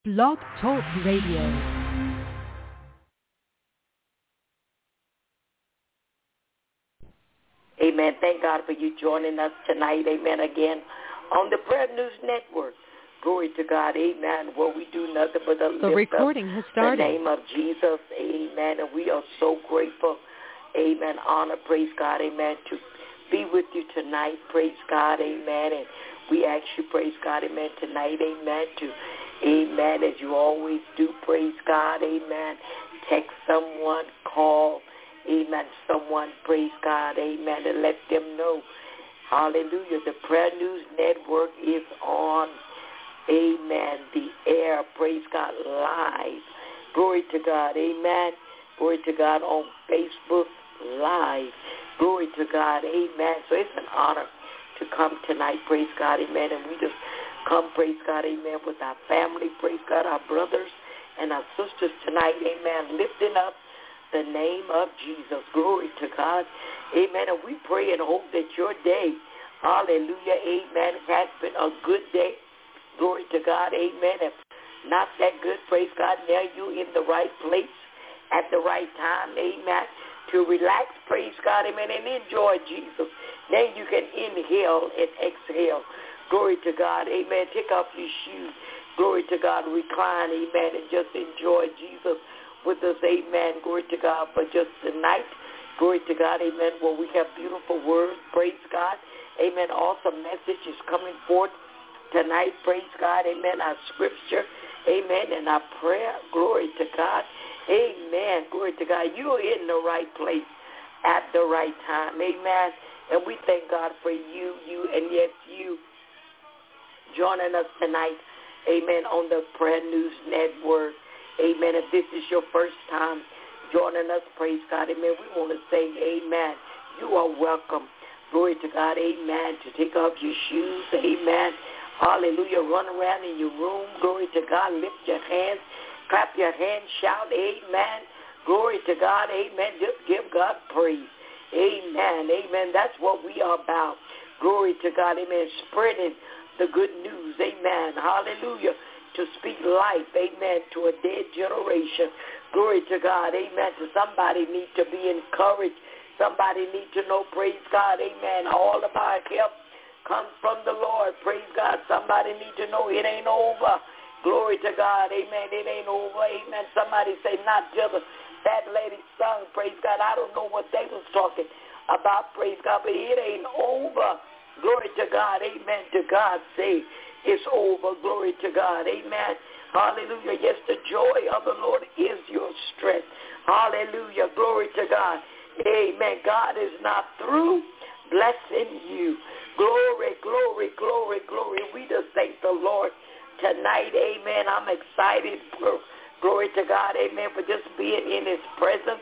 Blog Talk Radio. Amen. Thank God for you joining us tonight. Amen. Again, on the Prayer News Network. Glory to God. Amen. Where we do nothing but lift recording up has started. The name of Jesus. Amen. And we are so grateful. Amen. Honor. Praise God. Amen. To be with you tonight. Praise God. Amen. And we ask you, praise God. Amen. Tonight. Amen. Amen. As you always do. Praise God. Amen. Text someone. Call. Amen. Someone, praise God, amen, and let them know, hallelujah, the Prayer News Network is on, amen, the air, praise God, live. Glory to God, amen. Glory to God on Facebook Live. Glory to God, amen. So it's an honor to come tonight, praise God, amen, and we just come, praise God, amen, with our family, praise God, our brothers and our sisters tonight, amen, lifting up the name of Jesus. Glory to God. Amen. And we pray and hope that your day, hallelujah, amen, has been a good day. Glory to God. Amen. If not that good, praise God, now you in the right place at the right time. Amen. To relax, praise God, amen, and enjoy Jesus. Then you can inhale and exhale. Glory to God. Amen. Take off your shoes. Glory to God. Recline. Amen. And just enjoy Jesus with us, amen, glory to God, for just tonight, glory to God, amen, where we have beautiful words, praise God, amen, awesome message is coming forth tonight, praise God, amen, our scripture, amen, and our prayer, glory to God, amen, glory to God, you're in the right place at the right time, amen, and we thank God for you, and yes, you joining us tonight, amen, on the Prayer News Network. Amen. If this is your first time joining us, praise God, amen, we want to say, amen, you are welcome. Glory to God, amen, to take off your shoes, amen, hallelujah, run around in your room, glory to God, lift your hands, clap your hands, shout, amen, glory to God, amen, just give God praise, amen, amen, that's what we are about, glory to God, amen, spreading the good news, amen, hallelujah, to speak life, amen, to a dead generation. Glory to God, amen. To somebody need to be encouraged. Somebody need to know, praise God, amen. All of our help comes from the Lord, praise God. Somebody need to know it ain't over. Glory to God, amen. It ain't over, amen. Somebody say, not just that lady sung, praise God. I don't know what they was talking about, praise God, but it ain't over. Glory to God, amen. To God say, it's over. Glory to God. Amen. Hallelujah. Yes, the joy of the Lord is your strength. Hallelujah. Glory to God. Amen. God is not through blessing you. Glory, glory, glory, glory. We just thank the Lord tonight. Amen. I'm excited. Glory to God. Amen. For just being in his presence.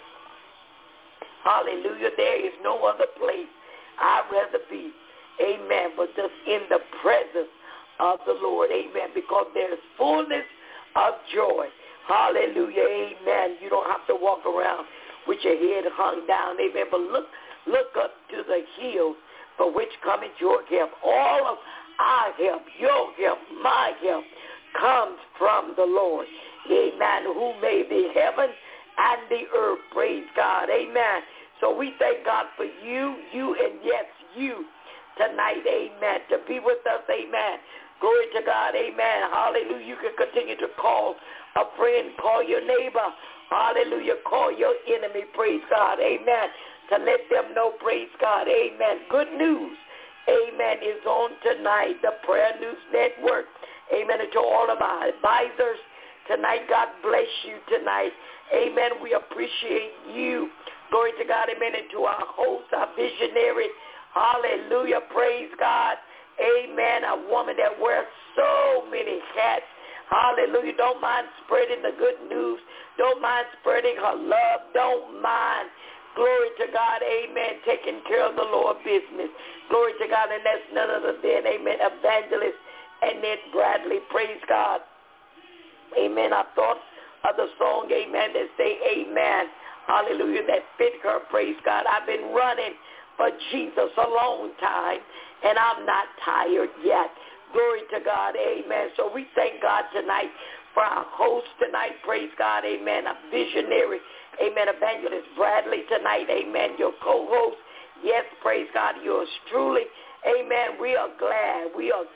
Hallelujah. There is no other place I'd rather be. Amen. But just in the presence of the Lord, amen, because there is fullness of joy. Hallelujah, amen. You don't have to walk around with your head hung down, amen, but look up to the hills for which cometh your help. All of our help, your help, my help comes from the Lord, amen, who made the heaven and the earth, praise God, amen. So we thank God for you, and yes, you tonight, amen, to be with us, amen. Glory to God, amen, hallelujah. You can continue to call a friend, call your neighbor, hallelujah, call your enemy, praise God, amen, to let them know, praise God, amen. Good news, amen, is on tonight, the Prayer News Network, amen, and to all of our advisors tonight, God bless you tonight, amen. We appreciate you, glory to God, amen, and to our host, our visionary, hallelujah, praise God. Amen, a woman that wears so many hats. Hallelujah. Don't mind spreading the good news. Don't mind spreading her love. Don't mind, glory to God, amen, taking care of the Lord business. Glory to God, and that's none other than, amen, Evangelist Annette Bradley. Praise God. Amen. I thought of the song, amen, that say, amen, hallelujah, that fit her. Praise God. I've been running for Jesus a long time, and I'm not tired yet. Glory to God, amen. So we thank God tonight for our host tonight, praise God, amen, a visionary, amen, Evangelist Bradley tonight, amen, your co-host. Yes, praise God, yours truly. Amen. We are glad.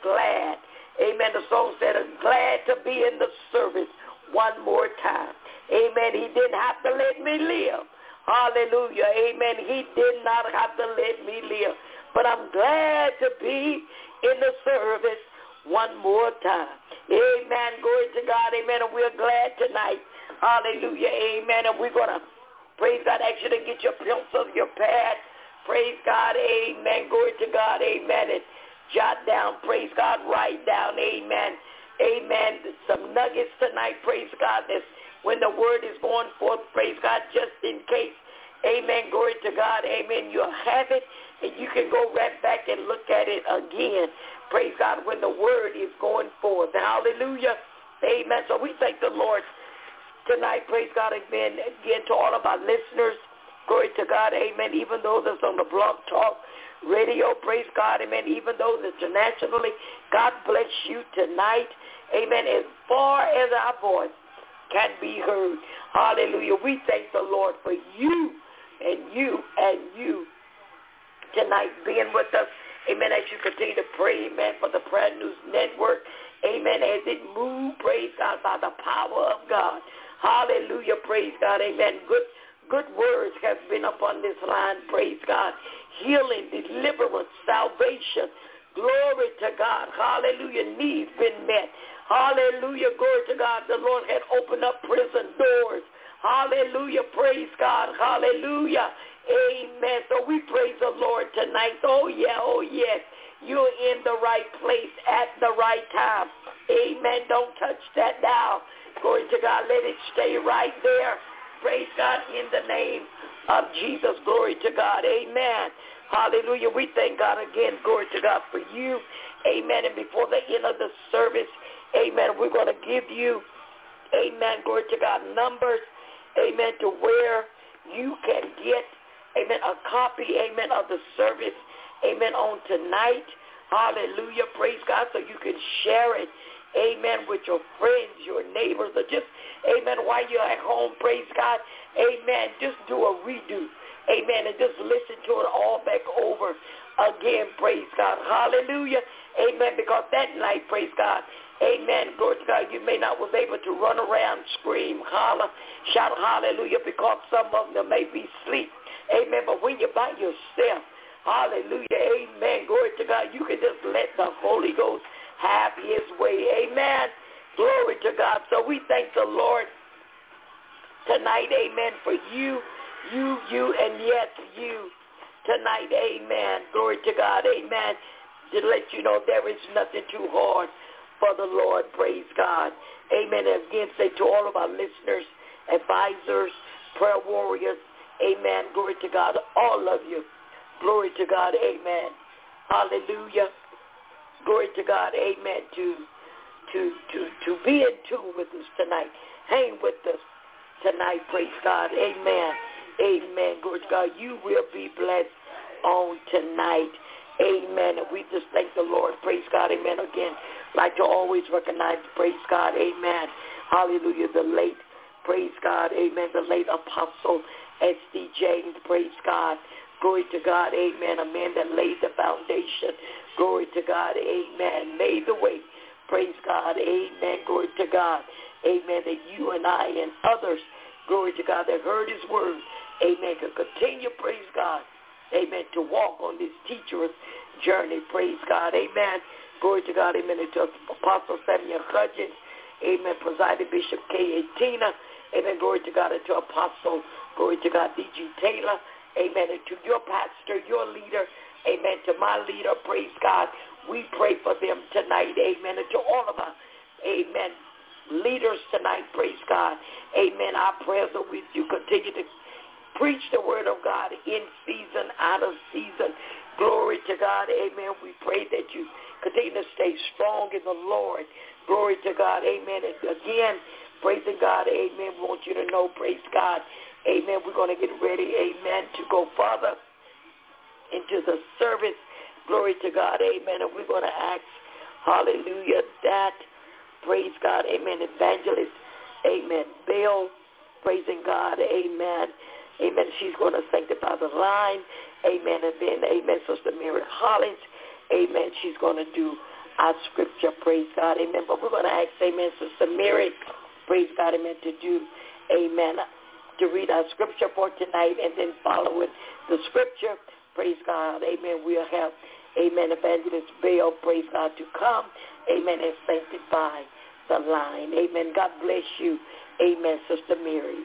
Amen. The song said, I'm glad to be in the service one more time. Amen. He didn't have to let me live. Hallelujah. Amen. He did not have to let me live. But I'm glad to be in the service one more time. Amen. Glory to God. Amen. And we're glad tonight. Hallelujah. Amen. And we're going to, praise God, ask you to get your pencils, your pad. Praise God, amen, glory to God, amen, and jot down, praise God, write down, amen, some nuggets tonight, praise God, that's when the word is going forth, praise God, just in case, amen, glory to God, amen, you'll have it, and you can go right back and look at it again, praise God, when the word is going forth, hallelujah, amen, so we thank the Lord tonight, praise God, amen, again to all of our listeners. Glory to God, amen, even those that's on the Blog Talk Radio, praise God, amen, even those internationally, God bless you tonight, amen, as far as our voice can be heard. Hallelujah. We thank the Lord for you and you tonight being with us, amen, as you continue to pray, amen, for the Prayer News Network, amen, as it moves, praise God, by the power of God. Hallelujah, praise God, amen. Good words have been upon this line, praise God. Healing, deliverance, salvation. Glory to God. Hallelujah. Needs been met. Hallelujah. Glory to God. The Lord had opened up prison doors. Hallelujah. Praise God. Hallelujah. Amen. So we praise the Lord tonight. Oh, yes. You're in the right place at the right time. Amen. Don't touch that dial. Glory to God. Let it stay right there. Praise God in the name of Jesus. Glory to God. Amen. Hallelujah. We thank God again. Glory to God for you. Amen. And before the end of the service, amen, we're going to give you, amen, glory to God, numbers, amen, to where you can get, amen, a copy, amen, of the service, amen, on tonight. Hallelujah. Praise God. So you can share it, amen, with your friends, your neighbors, or just, amen, while you're at home, praise God, amen, just do a redo, amen, and just listen to it all back over again, praise God, hallelujah, amen, because that night, praise God, amen, glory to God, you may not was able to run around, scream, holler, shout hallelujah, because some of them may be asleep, amen, but when you're by yourself, hallelujah, amen, glory to God, you can just let the Holy Ghost have his way. Amen. Glory to God. So we thank the Lord tonight, amen, for you, and yes, you tonight, amen. Glory to God, amen. To let you know there is nothing too hard for the Lord. Praise God. Amen. And again, say to all of our listeners, advisors, prayer warriors, amen. Glory to God, all of you. Glory to God, amen. Hallelujah. Glory to God, amen, to be in tune with us tonight. Hang with us tonight, praise God, amen, amen. Glory to God, you will be blessed on tonight, amen. And we just thank the Lord, praise God, amen. Again, like to always recognize, praise God, amen, hallelujah, the late, praise God, amen, the late Apostle S.D. James, praise God. Glory to God, amen, a man that laid the foundation. Glory to God, amen, made the way. Praise God, amen, glory to God, amen, that you and I and others, glory to God, that heard his word, amen, can continue, praise God, amen, to walk on this teacher's journey, praise God, amen, glory to God, amen, and to Apostle Samuel Hudgens, amen, Presiding Bishop K.A. Tina, amen, glory to God, and to Apostle, glory to God, D.G. Taylor, amen, and to your pastor, your leader, amen, to my leader, praise God, we pray for them tonight, amen, and to all of us, amen, leaders tonight, praise God, amen, our prayers are with you, continue to preach the word of God in season, out of season, glory to God, amen, we pray that you continue to stay strong in the Lord, glory to God, amen, and again, praising God, amen, we want you to know, praise God, amen, we're going to get ready, amen, to go further into the service. Glory to God, amen. And we're going to ask, hallelujah, that praise God, amen, Evangelist, amen, Bill, praising God, amen, amen. She's going to sanctify the line, amen, and then, amen, Sister Mary Hollins, amen, she's going to do our scripture, praise God, amen. But we're going to ask, amen, Sister Mary, praise God, amen, to do, amen, to read our scripture for tonight, and then following the scripture, praise God, amen, we'll have, amen, Evangelist Bill, praise God, to come, amen, and sanctify the line. Amen. God bless you. Amen, Sister Mary.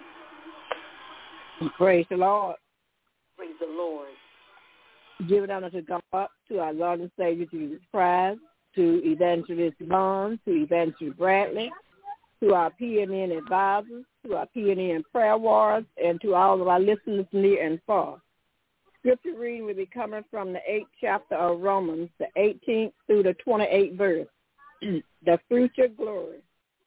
Praise the Lord. Praise the Lord. Give it honor to God, to our Lord and Savior Jesus Christ, to Evangelist Vaughn, to Evangelist Bradley, to our PNN advisors, to our PNN prayer warriors, and to all of our listeners near and far. Scripture reading will be coming from the 8th chapter of Romans, the 18th through the 28th verse. The future glory.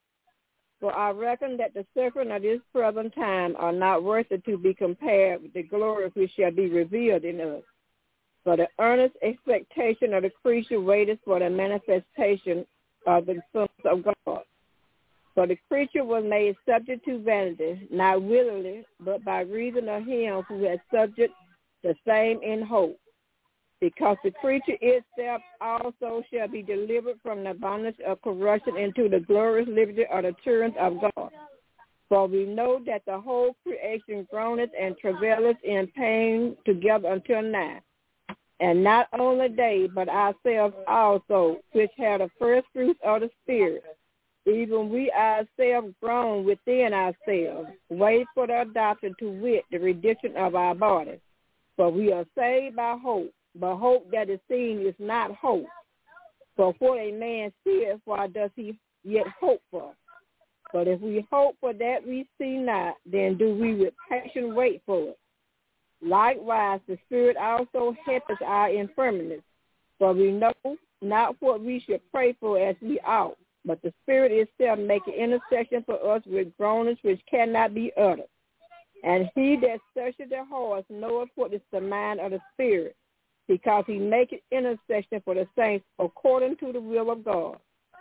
For I reckon that the suffering of this present time are not worthy to be compared with the glory which shall be revealed in us. For the earnest expectation of the creature waiteth for the manifestation of the sons of God. For the creature was made subject to vanity, not willingly, but by reason of him who has subject the same in hope. Because the creature itself also shall be delivered from the bondage of corruption into the glorious liberty of the children of God. For we know that the whole creation groaneth and travaileth in pain together until now. And not only they, but ourselves also, which have the first fruits of the Spirit, even we ourselves groan within ourselves, wait for the adoption, to wit, the redemption of our bodies. For we are saved by hope. But hope that is seen is not hope. For what a man seeth, why does he yet hope for? But if we hope for that we see not, then do we with patience wait for it. Likewise, the Spirit also helpeth our infirmities. For we know not what we should pray for as we ought, but the Spirit itself maketh intercession for us with groanings which cannot be uttered. And he that searcheth the hearts knoweth what is the mind of the Spirit, because he maketh intercession for the saints according to the will of God.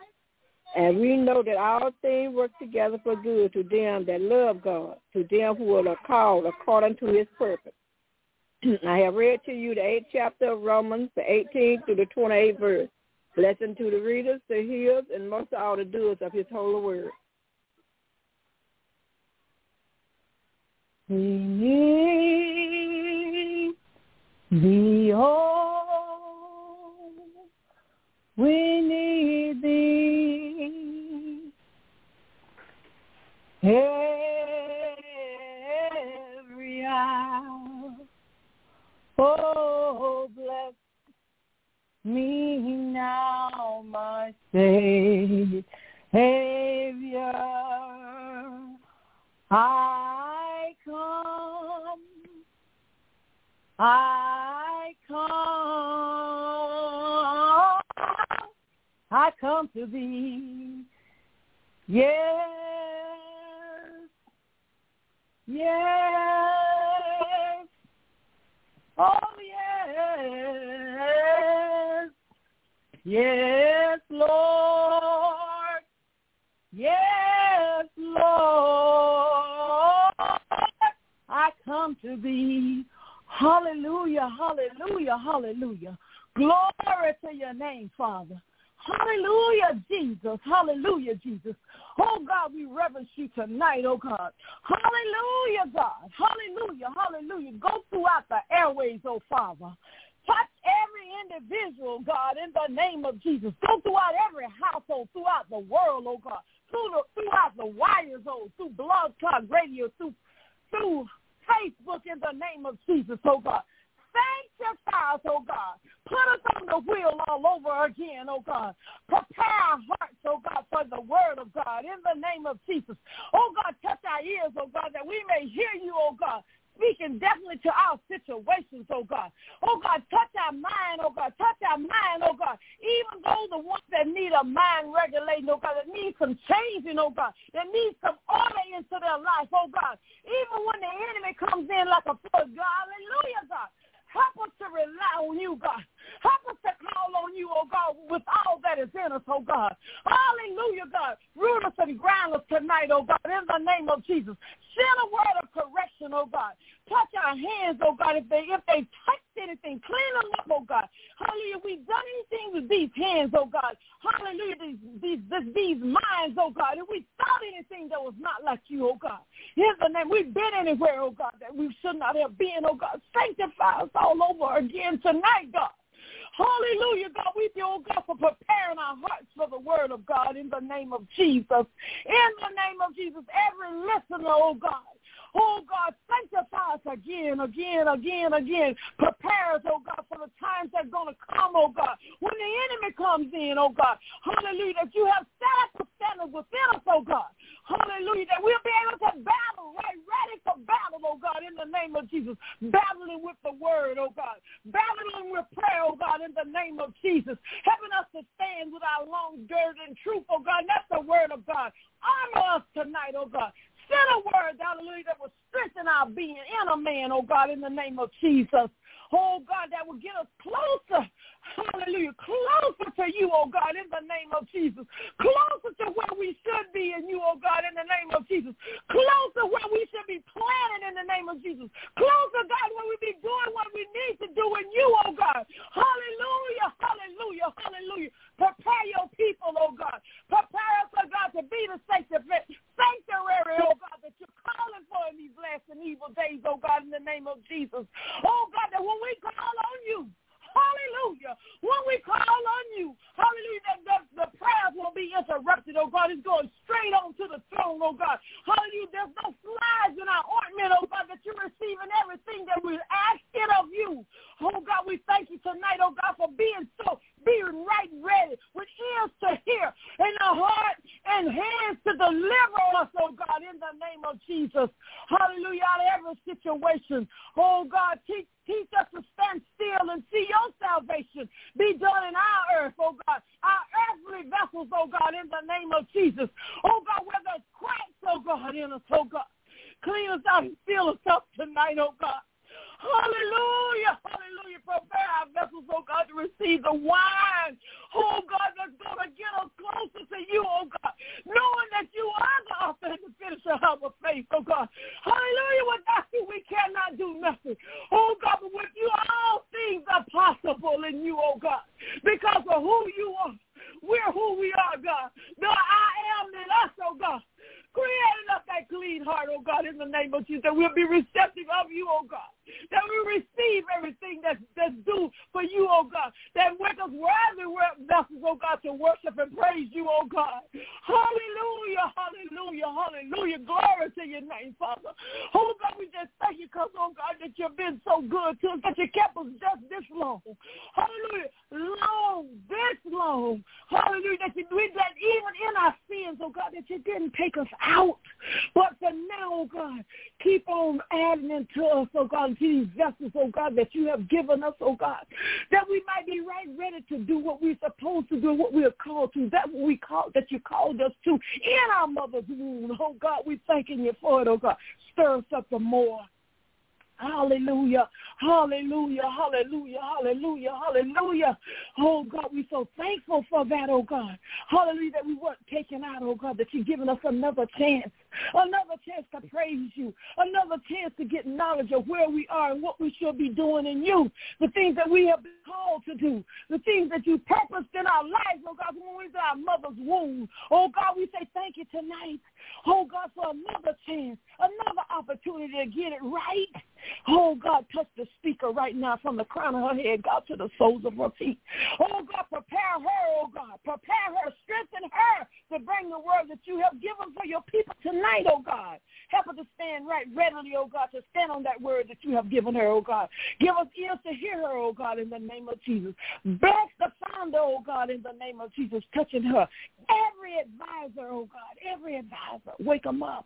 And we know that all things work together for good to them that love God, to them who are called according to his purpose. I have read to you the 8th chapter of Romans, the 18th through the 28th verse. Blessing to the readers, the hearers, and most of all the doers of his holy word. We need thee, oh, we need thee every hour. Oh, bless me now, my Savior. I come to thee. Yes, oh yes, yes, Lord, yes, Lord, I come to thee. Hallelujah, hallelujah, hallelujah. Glory to your name, Father. Hallelujah, Jesus. Hallelujah, Jesus. Oh, God, we reverence you tonight, oh, God. Hallelujah, God. Hallelujah, hallelujah. Go throughout the airways, oh, Father. Touch every individual, God, in the name of Jesus. Go throughout every household, throughout the world, oh, God. Throughout the wires, oh, through Blog Talk Radio, through Facebook, in the name of Jesus, oh, God. Sanctify us, oh God. Put us on the wheel all over again, oh God. Prepare our hearts, oh God, for the word of God in the name of Jesus. Oh God, touch our ears, oh God, that we may hear you, oh God, speaking definitely to our situations, oh God. Oh God, touch our mind, oh God. Touch our mind, oh God. Even those the ones that need a mind regulating, oh God, that need some changing, oh God, that need some order into their life, oh God. Even when the enemy comes in like a flood, God, hallelujah, God. Help us to rely on you, God. Help us to call on you, oh God, with all that is in us, oh God. Hallelujah, God. Root us and ground us tonight, oh God, in the name of Jesus. Send a word of correction, oh God. Touch our hands, oh God, if they touched anything, clean them up, oh God. Hallelujah, we've done anything with these hands, oh God. Hallelujah, these minds, oh God. If we thought anything that was not like you, oh God. In the name, we've been anywhere, oh God, that we should not have been, oh God. Sanctify us all over again tonight, God. Hallelujah, God. We thank you, oh God, for preparing our hearts for the word of God in the name of Jesus. In the name of Jesus, every listener, oh God. Oh, God, sanctify us again. Prepare us, oh, God, for the times that are going to come, oh, God. When the enemy comes in, oh, God. Hallelujah, that you have set up a standard within us, oh, God. Hallelujah, that we'll be able to battle, right, ready for battle, oh, God, in the name of Jesus. Battling with the word, oh, God. Battling with prayer, oh, God, in the name of Jesus. Helping us to stand with our long girded and truth, oh, God. That's the word of God. Honor us tonight, oh, God. Send a word, hallelujah, that will strengthen our being in a man, oh God, in the name of Jesus. Oh God, that will get us closer, hallelujah, closer to you, oh God, in the name of Jesus. Closer to where we should be in you, oh God, in the name of Jesus. Closer where we should be planning in the name of Jesus. Closer, God, where we be doing what we need to do in you, oh God. Hallelujah, hallelujah, hallelujah. Prepare your people, oh God. Prepare us, oh God, to be the sanctuary, oh God, that you're calling for in these last and evil days, oh God, in the name of Jesus. Oh God, that when we call on you, hallelujah, when we call on you, hallelujah, that the prayers won't be interrupted, oh God. It's going straight on to the throne, oh God. Hallelujah, there's no slides in our ointment, oh God, that you're receiving everything that we're asking of you. Oh God, we thank you tonight, oh God, for being right ready with ears to hear and a heart and hands to deliver us, oh God, in the name of Jesus. Hallelujah, out of every situation. Oh God, teach us to stand still and see your salvation be done in our earth, oh God, our earthly vessels, oh God, in the name of Jesus. Oh God, where there's cracks, oh God, in us, oh God. Clean us out and fill us up tonight, oh God. Hallelujah, hallelujah. Prepare our vessels, oh God, to receive the wine, oh God, that's going to get us closer to you, oh God, knowing that you are the author and the finisher of our faith, oh God. Hallelujah, without you we cannot do nothing, oh God, but with you all things are possible in you, oh God, because of who you are. We're who we are, God. The I am in us, oh God. Create us that clean heart, oh God, in the name of Jesus, that we'll be receptive of you, oh God, that we receive everything that's due for you, oh God, that make us worthy vessels, oh God, to worship and praise you, oh God. Hallelujah, hallelujah, hallelujah. Glory to your name, Father. Oh God, we just thank you because, oh God, that you've been so good to us, that you kept us just this long. Hallelujah, this long. Hallelujah, that you did that even in our sins, oh God, that you didn't take us out. But for now, oh God, keep on adding into us, oh God, to these vessels, oh God, that you have given us, oh God, that we might be right ready to do what we're supposed to do, what we are called to, that you called us to in our mother's womb. Oh God, we're thanking you for it, oh God. Stir us up the more. Hallelujah, hallelujah, hallelujah, hallelujah, hallelujah. Oh, God, we're so thankful for that, oh, God. Hallelujah, that we weren't taken out, oh, God, that you've given us another chance to praise you, another chance to get knowledge of where we are and what we should be doing in you, the things that we have been called to do, the things that you purposed in our lives, oh, God, when we were in our mother's womb. Oh, God, we say thank you tonight, oh, God, for another chance, another opportunity to get it right. Oh, God, touch the speaker right now from the crown of her head, God, to the soles of her feet. Oh, God, prepare her, oh, God. Prepare her, strengthen her to bring the word that you have given for your people tonight, oh, God. Help her to stand right readily, oh, God, to stand on that word that you have given her, oh, God. Give us ears to hear her, oh, God, in the name of Jesus. Bless the founder, oh, God, in the name of Jesus, touching her. Every advisor, oh, God, every advisor, wake them up.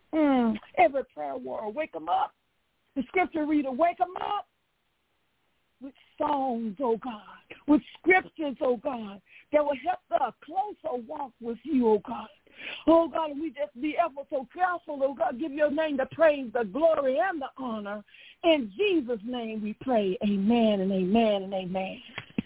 Every prayer warrior, wake them up. The scripture reader, wake them up. with songs, oh God, with scriptures, oh God, that will help a closer walk with you, oh God. Oh God, we just be ever so careful, oh God, give your name the praise, the glory, and the honor. In Jesus' name we pray, amen and amen and amen.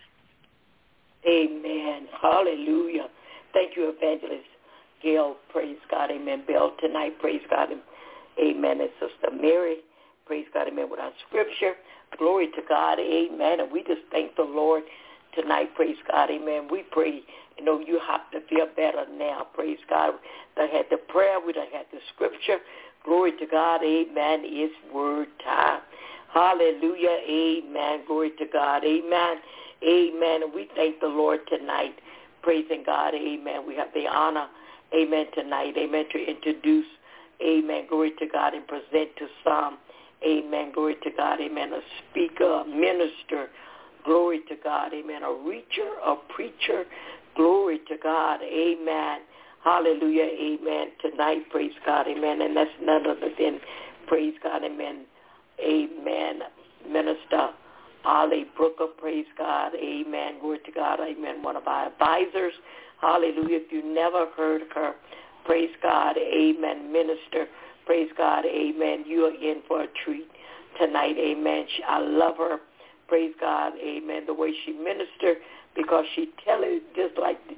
Amen. Hallelujah. Thank you, Evangelist Gail. Praise God. Amen. Bell tonight. Praise God. Amen. And Sister Mary. Praise God. Amen. With our scripture. Glory to God. Amen. And we just thank the Lord tonight. Praise God. Amen. We pray. You know, you have to feel better now. Praise God. We had the prayer. We done had the scripture. Glory to God. Amen. It's word time. Hallelujah. Amen. Glory to God. Amen. Amen. And we thank the Lord tonight. Praising God. Amen. We have the honor. Amen. Tonight. Amen. To introduce. Amen. Glory to God. And present to some. Amen. Glory to God. Amen. A speaker, a minister. Glory to God. Amen. A reacher, a preacher. Glory to God. Amen. Hallelujah. Amen. Tonight, praise God. Amen. And that's none other than, praise God. Amen. Amen. Minister Ali Brooker, praise God. Amen. Glory to God. Amen. One of our advisors. Hallelujah. If you never heard her, praise God. Amen. Minister, praise God. Amen. You are in for a treat tonight. Amen. I love her. Praise God. Amen. The way she ministered, because she tell it just like the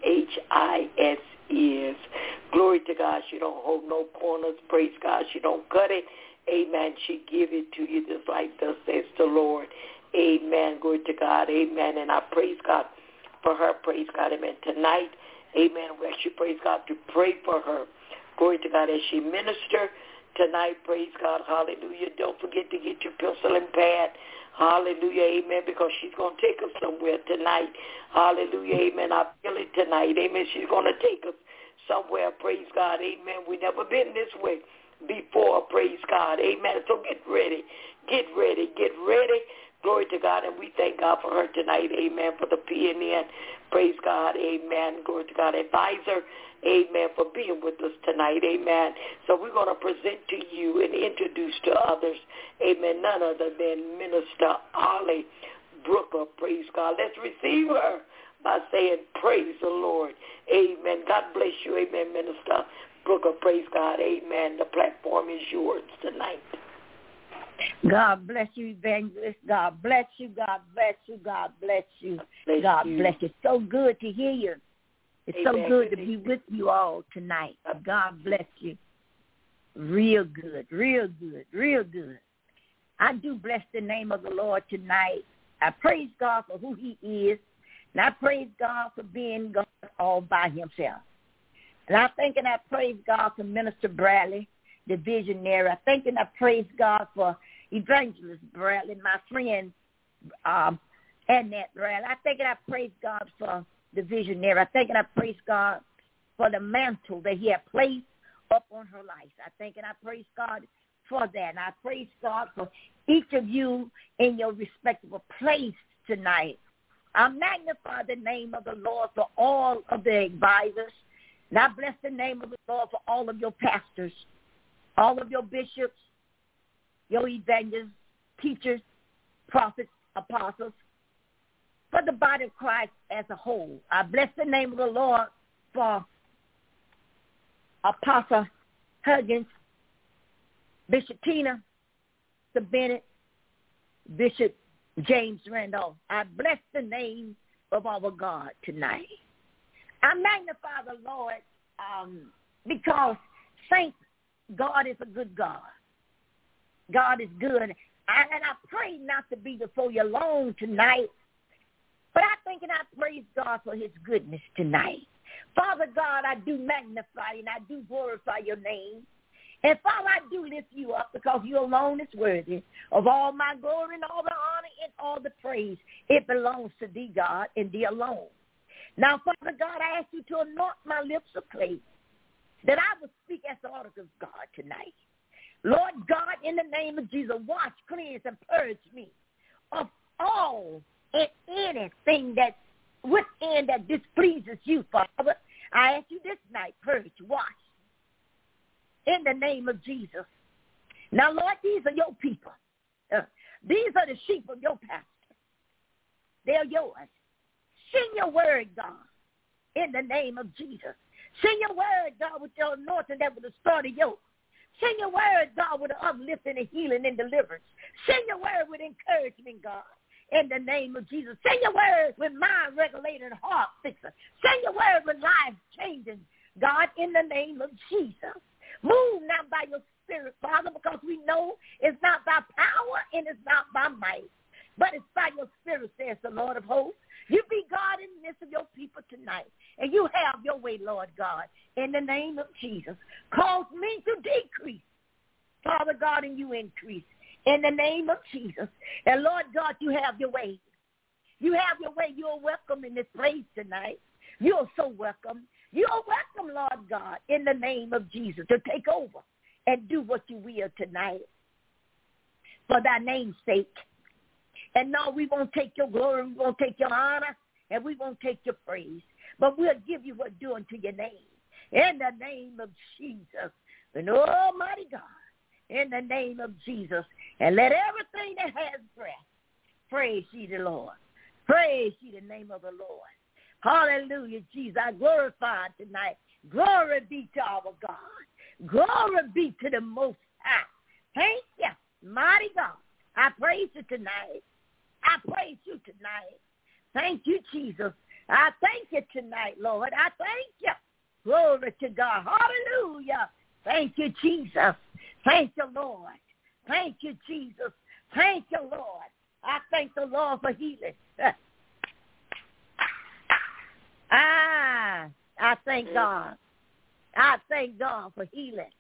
THIS is. Glory to God. She don't hold no corners. Praise God. She don't cut it. Amen. She give it to you just like thus says the Lord. Amen. Glory to God. Amen. And I praise God for her. Praise God. Amen. Tonight, amen, we actually praise God to pray for her. Glory to God as she minister tonight. Praise God. Hallelujah. Don't forget to get your pencil and pad. Hallelujah. Amen. Because she's going to take us somewhere tonight. Hallelujah. Amen. I feel it tonight. Amen. She's going to take us somewhere. Praise God. Amen. We've never been this way before. Praise God. Amen. So get ready. Get ready. Get ready. Glory to God. And we thank God for her tonight. Amen. For the PNN. Praise God. Amen. Glory to God. Advisor. Amen. For being with us tonight. Amen. So we're going to present to you and introduce to others. Amen. None other than Minister Ali Brooker. Praise God. Let's receive her by saying, praise the Lord. Amen. God bless you. Amen, Minister Brooker. Praise God. Amen. The platform is yours tonight. God bless you, Evangelist. God bless you. God bless you. God bless you. God bless you. It's so good to hear you. It's so good to be with you all tonight. God bless you. Real good, real good, real good. I do bless the name of the Lord tonight. I praise God for who he is, and I praise God for being God all by himself. And I thank and I praise God for Minister Bradley, the visionary. I thank and I praise God for Evangelist Bradley, my friend Annette Bradley. I thank and I praise God for the visionary. I thank and I praise God for the mantle that he had placed up on her life. I thank and I praise God for that. And I praise God for each of you in your respectable place tonight. I magnify the name of the Lord for all of the advisors. And I bless the name of the Lord for all of your pastors, all of your bishops, your evangelists, teachers, prophets, apostles, for the body of Christ as a whole. I bless the name of the Lord for Apostle Huggins, Bishop Tina, the Bennett, Bishop James Randolph. I bless the name of our God tonight. I magnify the Lord because, saints, God is a good God. God is good. And I pray not to be before you long tonight, but I think and I praise God for his goodness tonight. Father God, I do magnify and I do glorify your name. And Father, I do lift you up because you alone is worthy of all my glory and all the honor and all the praise. It belongs to thee, God, and thee alone. Now, Father God, I ask you to anoint my lips of clay, that I will speak as the oracles of God tonight. Lord God, in the name of Jesus, wash, cleanse, and purge me of all and anything that within that displeases you, Father. I ask you this night, purge, wash, in the name of Jesus. Now, Lord, these are your people. These are the sheep of your pasture. They're yours. Send your word, God, in the name of Jesus. Send your word, God, with your anointing that will destroy the yoke. Send your word, God, with uplifting and healing and deliverance. Send your word with encouragement, God, in the name of Jesus. Send your word with mind regulator and heart fixer. Send your word with life changing, God, in the name of Jesus. Move now by your spirit, Father, because we know it's not by power and it's not by might, but it's by your spirit, says the Lord of hosts. You be God in the midst of your people tonight, and you have your way, Lord God, in the name of Jesus. Cause me to decrease, Father God, and you increase, in the name of Jesus. And Lord God, you have your way. You have your way. You're welcome in this place tonight. You're so welcome. You're welcome, Lord God, in the name of Jesus, to take over and do what you will tonight for thy name's sake. And no, we won't take your glory, we won't take your honor, and we won't take your praise. But we'll give you what's due unto your name. In the name of Jesus, and Almighty God, in the name of Jesus. And let everything that has breath praise ye the Lord. Praise ye the name of the Lord. Hallelujah, Jesus. I glorify tonight. Glory be to our God. Glory be to the Most High. Thank you, mighty God. I praise you tonight. I praise you tonight. Thank you, Jesus. I thank you tonight, Lord. I thank you. Glory to God. Hallelujah. Thank you, Jesus. Thank you, Lord. Thank you, Jesus. Thank you, Lord. I thank the Lord for healing. I thank God. I thank God for healing.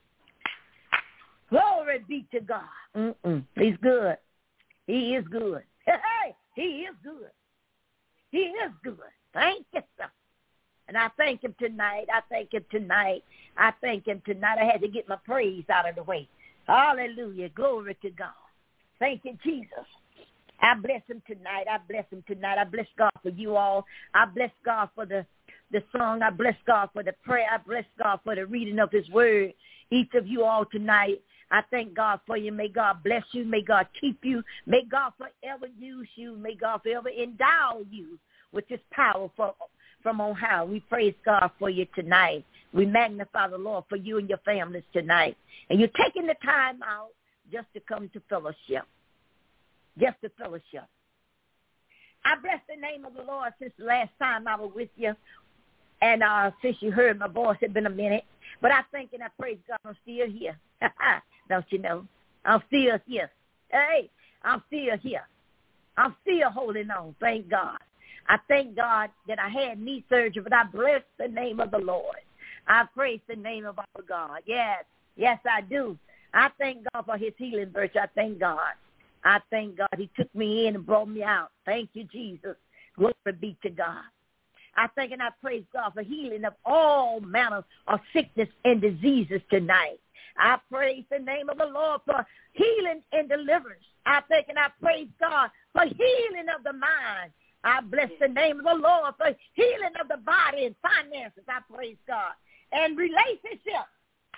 Glory be to God. He's good. He is good. Hey, he is good. He is good. Thank you, sir. And I thank him tonight. I thank him tonight. I thank him tonight. I had to get my praise out of the way. Hallelujah. Glory to God. Thank you, Jesus. I bless him tonight. I bless him tonight. I bless God for you all. I bless God for the song. I bless God for the prayer. I bless God for the reading of his word. Each of you all tonight, I thank God for you. May God bless you. May God keep you. May God forever use you. May God forever endow you with his power from on high. We praise God for you tonight. We magnify the Lord for you and your families tonight. And you're taking the time out just to come to fellowship. Just to fellowship. I bless the name of the Lord since the last time I was with you. And since you heard my voice, it's been a minute. But I thank and I praise God I'm still here. Don't you know? I'm still here. Hey, I'm still here. I'm still holding on. Thank God. I thank God that I had knee surgery, but I bless the name of the Lord. I praise the name of our God. Yes, yes, I do. I thank God for his healing virtue. I thank God. I thank God he took me in and brought me out. Thank you, Jesus. Glory be to God. I thank and I praise God for healing of all manner of sickness and diseases tonight. I praise the name of the Lord for healing and deliverance. I thank and I praise God for healing of the mind. I bless the name of the Lord for healing of the body and finances. I praise God. And relationships.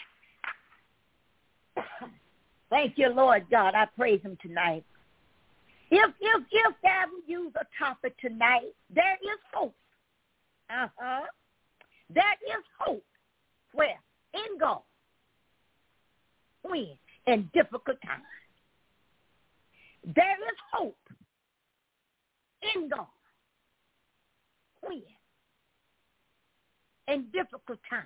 Thank you, Lord God. I praise him tonight. If God will use a topic tonight, there is hope. There is hope. Where? In God. When? In difficult times. There is hope. In God. When? In difficult times.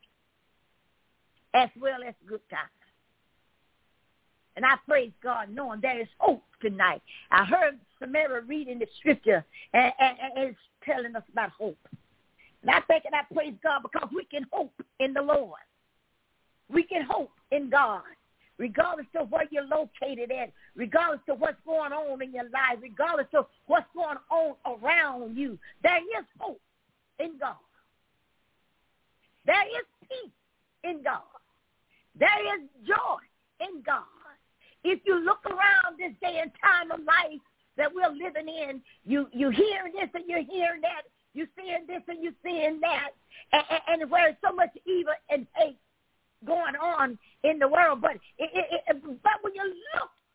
As well as good times. And I praise God knowing there is hope tonight. I heard Samara reading the scripture and it's telling us about hope. And I thank and I praise God because we can hope in the Lord. We can hope in God, regardless of where you're located at, regardless of what's going on in your life, regardless of what's going on around you. There is hope in God. There is peace in God. There is joy in God. If you look around this day and time of life that we're living in, you hearing this and you're hearing that, you're seeing this and you're seeing that, and where there's so much evil and hate going on in the world. But when you look at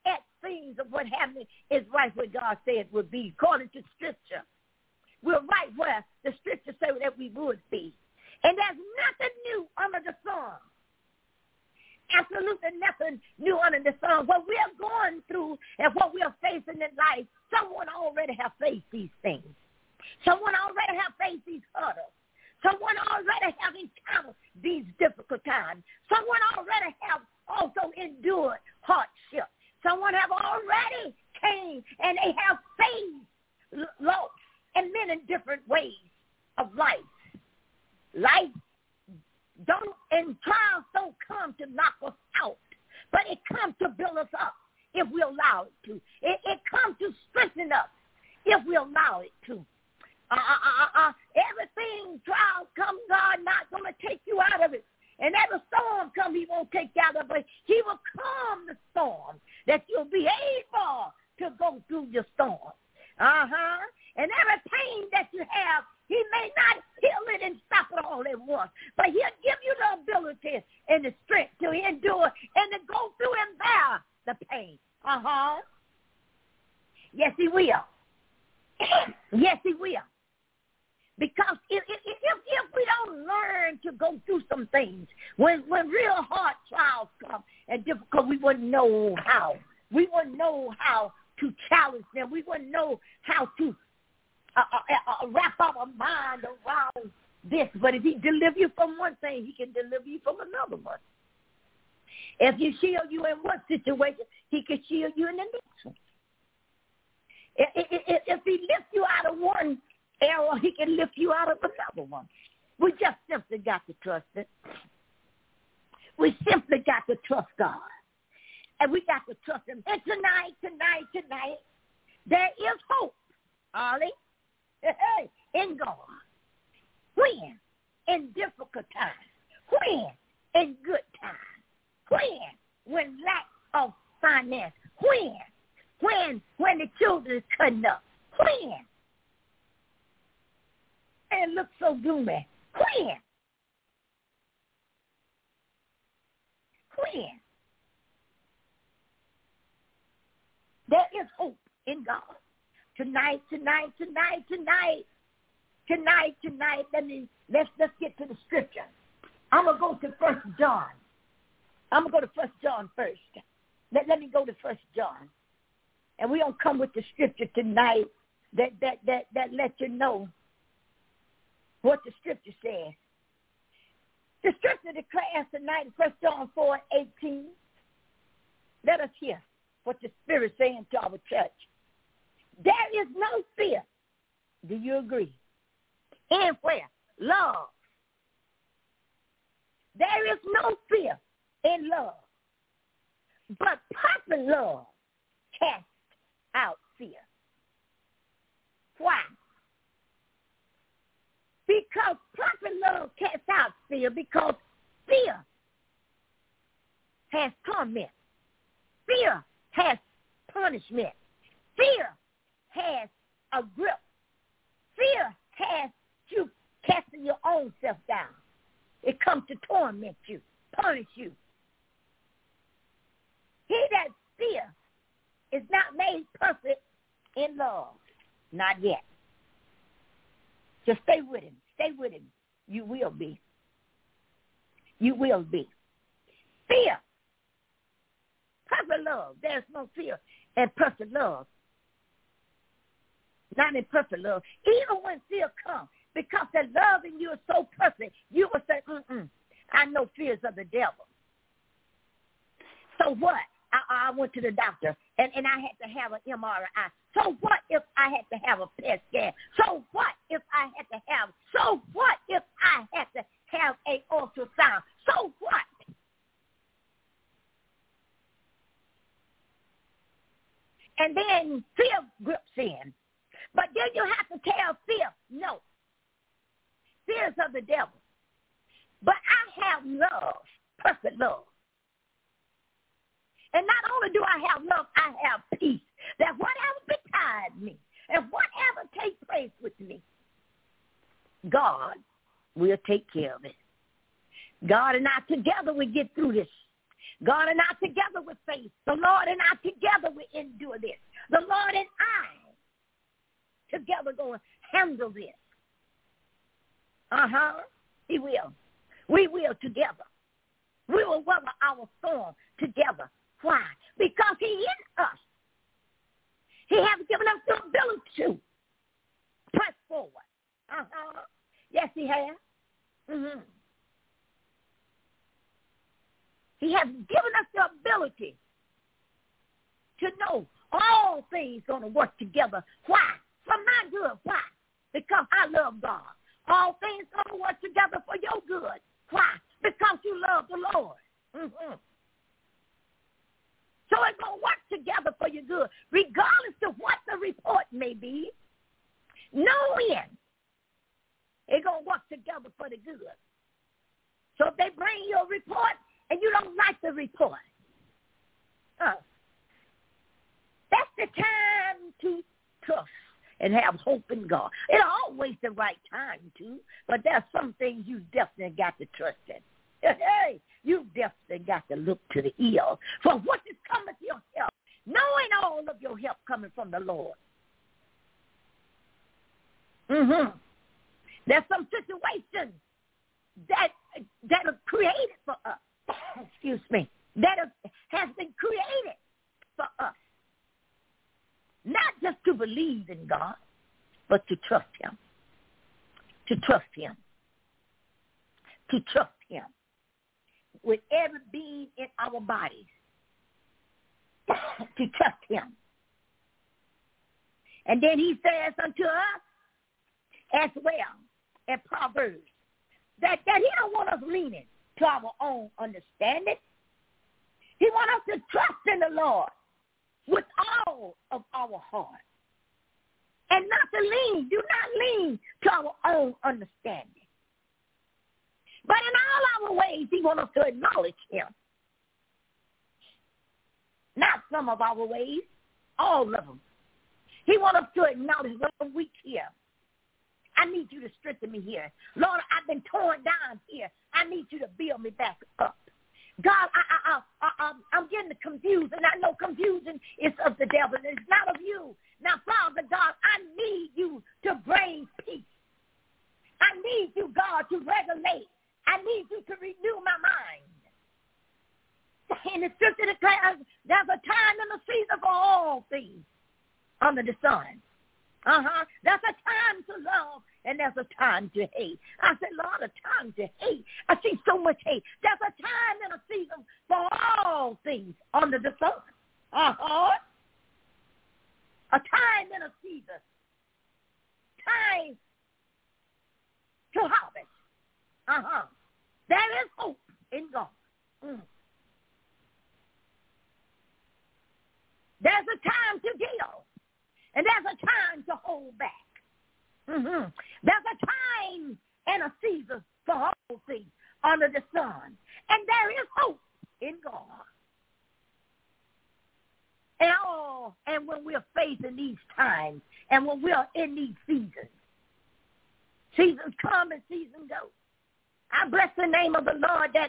things of what happened is right where God said it would be, according to Scripture. We're right where the Scripture said that we would be. And there's nothing new under the sun. Absolutely nothing new under the sun. What we are going through and what we are facing in life, someone already have faced these things. Someone already have faced these hurdles. Someone already have encountered these difficult times. Someone already have also endured hardship. Someone have already came and they have faced loss in many different ways of life. Life and trials don't come to knock us out, but it comes to build us up if we allow it to. It comes to strengthen us if we allow it to. Everything, trials come, God not going to take you out of it. And every storm come, he won't take you out of it. He will calm the storm, that you'll be able to go through your storm. And every pain that you have, he may not heal it and stop it all at once, but he'll give you the ability and the strength to endure and to go through and bear the pain. Yes, he will. Yes, he will. Because if we don't learn to go through some things, when real hard trials come and difficult, we wouldn't know how. We wouldn't know how to challenge them. We wouldn't know how to wrap our mind around this. But if he delivers you from one thing, he can deliver you from another one. If he shield you in one situation, he can shield you in the next one. If he lifts you out of one arrow, he can lift you out of another one. We just simply got to trust it. We simply got to trust God. And we got to trust him. And tonight, there is hope, Ollie, in God. When? In difficult times. When? In good times. When lack of finance. When the children is cutting up. When? And it looks so gloomy. When? There is hope in God. Tonight. Let's get to the scripture. I'm gonna go to 1 John. I'm gonna go to 1 John first. Let me go to 1 John, and we're gonna come with the scripture tonight that lets you know what the scripture says. The scripture declares tonight in 1 John 4:18. Let us hear what the Spirit is saying to our church. There is no fear. Do you agree? In where? Love. There is no fear in love. But perfect love casts out fear. Why? Because perfect love casts out fear, because fear has torment. Fear has punishment. Fear has a grip. Fear has you casting your own self down. It comes to torment you, punish you. He that fears is not made perfect in love. Not yet. Just stay with him. Stay with him. You will be. You will be. Fear. Perfect love. There's no fear in perfect love. Not in perfect love. Even when fear comes, because the love in you is so perfect, you will say, I know fears of the devil. So what? I went to the doctor, and I had to have an MRI. So what if I had to have a PET scan? So what if I had to have an ultrasound? So what? And then fear grips in. But then you have to tell fear, no. Fears of the devil. But I have love, perfect love. And not only do I have love, I have peace. That whatever betides me and whatever takes place with me, God will take care of it. God and I together we get through this. God and I together with faith. The Lord and I together will endure this. The Lord and I together going to handle this. He will. We will together. We will weather our storm together. Why? Because he is us. He has given us the ability to press forward. Yes, he has. He has given us the ability to know all things going to work together. Why? For my good. Why? Because I love God. All things going to work together for your good. Why? Because you love the Lord. So it's going to work together for your good, regardless of what the report may be. Knowing it's going to work together for the good. So if they bring you a report and you don't like the report, that's the time to trust and have hope in God. It's always the right time to, but there's some things you definitely got to trust in. Hey, you definitely got to look to the hill for what is coming to your help, knowing all of your help coming from the Lord. There's some situations that are created for us. Excuse me. That has been created for us. Not just to believe in God, but to trust him. To trust him. To trust him. With every being in our bodies. To trust him. And then he says unto us as well in Proverbs that he don't want us leaning to our own understanding. He wants us to trust in the Lord with all of our heart. And not to lean, do not lean to our own understanding. But in all our ways, he wants us to acknowledge him. Not some of our ways, all of them. He wants us to acknowledge when I'm weak here. I need you to strengthen me here. Lord, I've been torn down here. I need you to build me back up. God, I'm getting confused, and I know confusion is of the devil, and it's not of you. Now, Father God, I need you to bring peace. I need you, God, to regulate. I need you to renew my mind. And the scripture declares there's a time and a season for all things under the sun. There's a time to love and there's a time to hate. I said, Lord, a time to hate. I see so much hate. There's a time and a season for all things under the sun. A time and a season. Time to harvest. There is hope in God. There's a time to give. And there's a time to hold back. There's a time and a season for all things under the sun. And there is hope in God. And when we're facing these times, and when we're in these seasons, seasons come and seasons go. I bless the name of the Lord that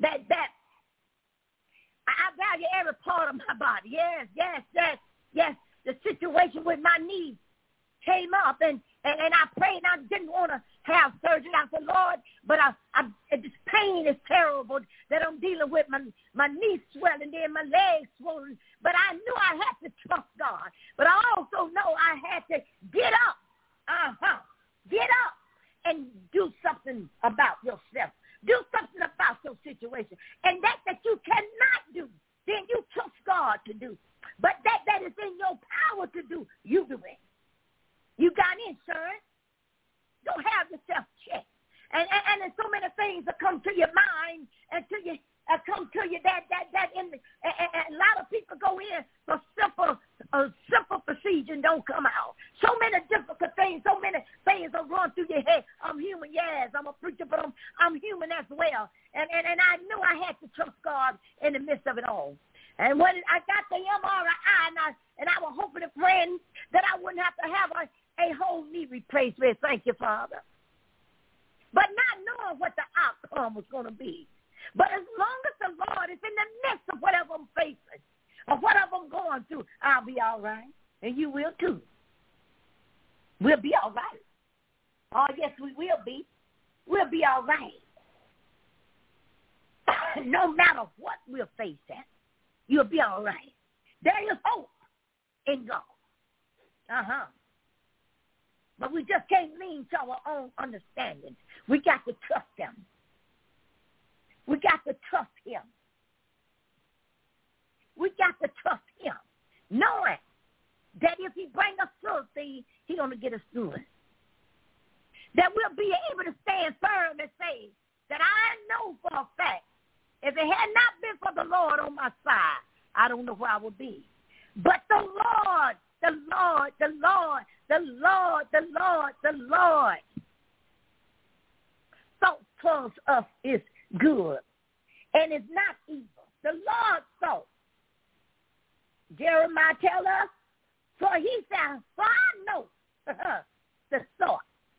I value every part of my body. Yes. The situation with my knee came up, and I prayed, and I didn't want to have surgery. I said, Lord, but this pain is terrible that I'm dealing with. My knee swelling, then my legs swollen. But I knew I had to trust God. But I also know I had to get up. Get up and do something about yourself. Do something about your situation. And that you cannot do, then you trust God to do. But that is in your power to do, you do it. You got insurance. Don't have yourself checked. And there's so many things that come to your mind and come to you that a lot of people go in for simple procedure and don't come out. So many difficult things, so many things are run through your head. I'm human, yes, I'm a preacher, but I'm human as well. And I knew I had to trust God in the midst of it all. And when I got the MRI, and I was hoping and praying that I wouldn't have to have a whole knee replacement. Thank you, Father. But not knowing what the outcome was going to be. But as long as the Lord is in the midst I'll be all right, and you will too. We'll be all right. Oh, yes, we will be. We'll be all right. No matter what we'll face at, you'll be all right. There is hope in God. But we just can't lean to our own understanding. We got to trust Him. We got to trust Him. We got to trust Him, knowing that if He brings us through a thing, He's going to get us through it. That we'll be able to stand firm and say that I know for a fact, if it had not been for the Lord on my side, I don't know where I would be. But the Lord thought towards us is good, and it's not evil. The Lord thought. Jeremiah tells us, for he said, for I know the thought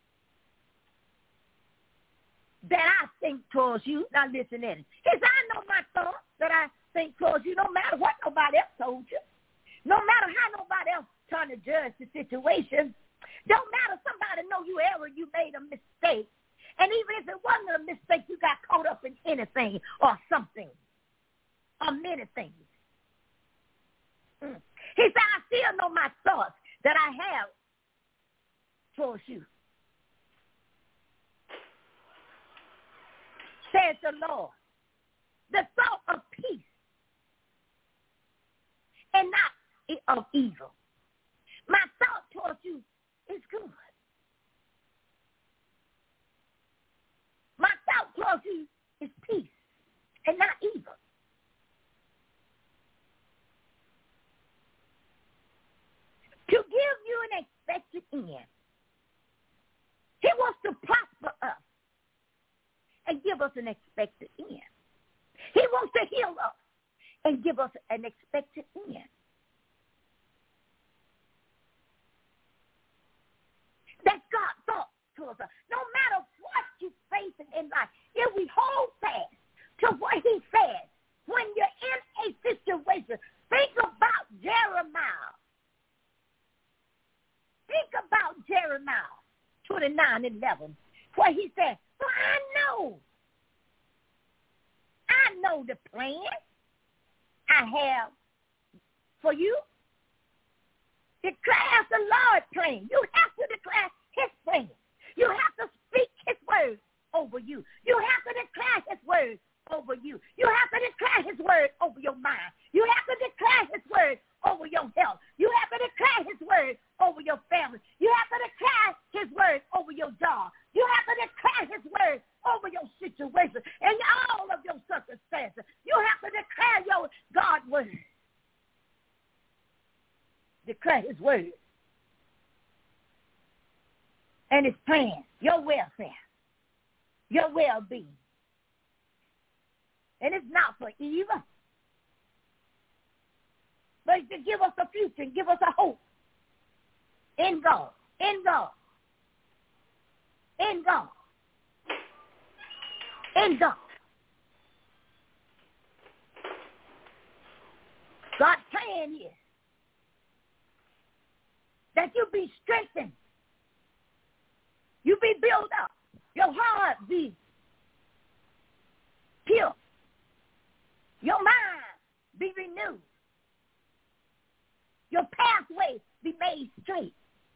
that I think towards you. Now listen in. He said, I know my thoughts that I think towards you, no matter what nobody else told you. No matter how nobody else trying to judge the situation. Don't matter somebody know you ever you made a mistake. And even if it wasn't a mistake, you got caught up in anything or something or many things. He said, I still know my thoughts that I have towards you. Says the Lord. The thought of peace and not of evil. My thought towards you is good. My thought towards you is peace and not evil. To give you an expected end. He wants to prosper us and give us an expected end. He wants to heal us and give us an expected end. That's God's thought towards us. No matter what you're facing in life, if we hold fast to what He says, when you're in a situation, think about Jeremiah. Think about Jeremiah 29:11, where he said, for I know the plan I have for you. Declare the Lord's plan. You have to declare His plan. You have to speak His word over you. You have to declare His word over you. You have to declare His word over your mind. You have to declare His word over your health. You have to declare His word over your family. You have to declare His word over your job. You have to declare His word over your situation and all of your circumstances. You have to declare your God word. Declare His word and His plan, your welfare, your well-being. And it's not for evil, but it's to give us a future and give us a hope in God, in God, in God, in God. God's plan is that you be strengthened, you be built up, your heart be pure, your mind be renewed, your pathway be made straight.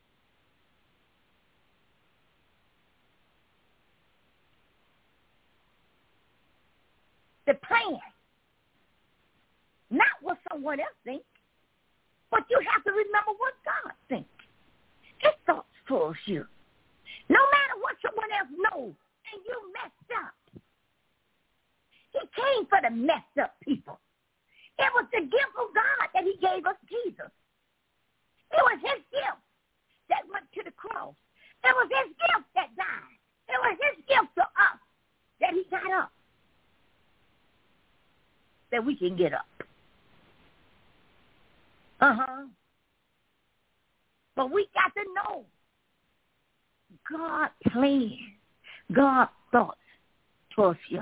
The plan, not what someone else thinks, but you have to remember what God thinks. His thoughts towards you. No matter what someone else knows, and you messed up. He came for the messed up people. It was the gift of God that He gave us Jesus. It was His gift that went to the cross. It was His gift that died. It was His gift to us that He got up. That we can get up. But we got to know God's plan, God's thoughts towards you.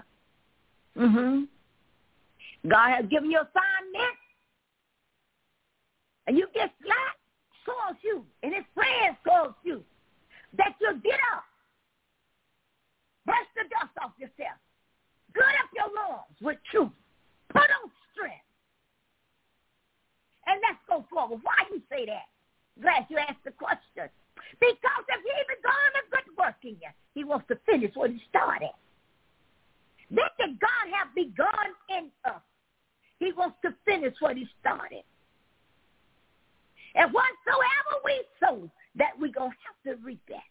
God has given you assignment. and you get slack, calls you, and his friends calls you, that you'll get up, brush the dust off yourself, gird up your loins with truth, put on strength, and let's go forward. Why you say that? Glad you asked the question. Because if he begun a good work in you, he wants to finish what he started. Then that God have begun in us, he wants to finish what he started. And whatsoever we sow, that we're going to have to reap that.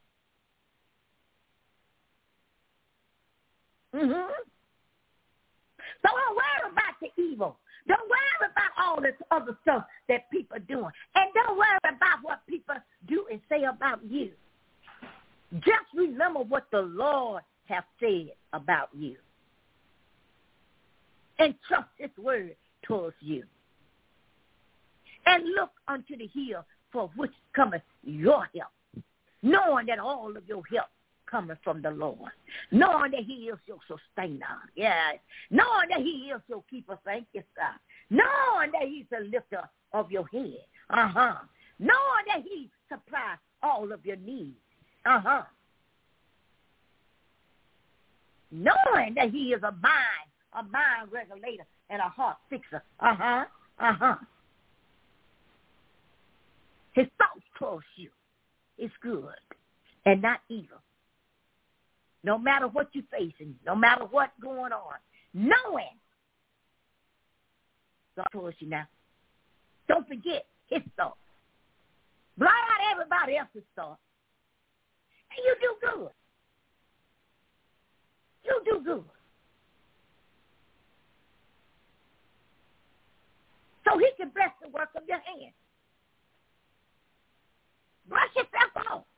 Mm-hmm. So don't worry about the evil. Don't worry about all this other stuff that people are doing. And don't worry about what people do and say about you. Just remember what the Lord has said about you. And trust his word towards you. And look unto the hill for which cometh your help, knowing that all of your help cometh from the Lord, knowing that he is your sustainer, yes, knowing that he is your keeper, thank you, sir, knowing that he's the lifter of your head, knowing that he supplies all of your needs, knowing that he is a mind regulator and a heart fixer, His thoughts towards you is good and not evil. No matter what you're facing, no matter what's going on, knowing God towards you now. Don't forget his thoughts. Blot out everybody else's thoughts. And you do good. You do good. So he can bless the work of your hands. Brush yourself off.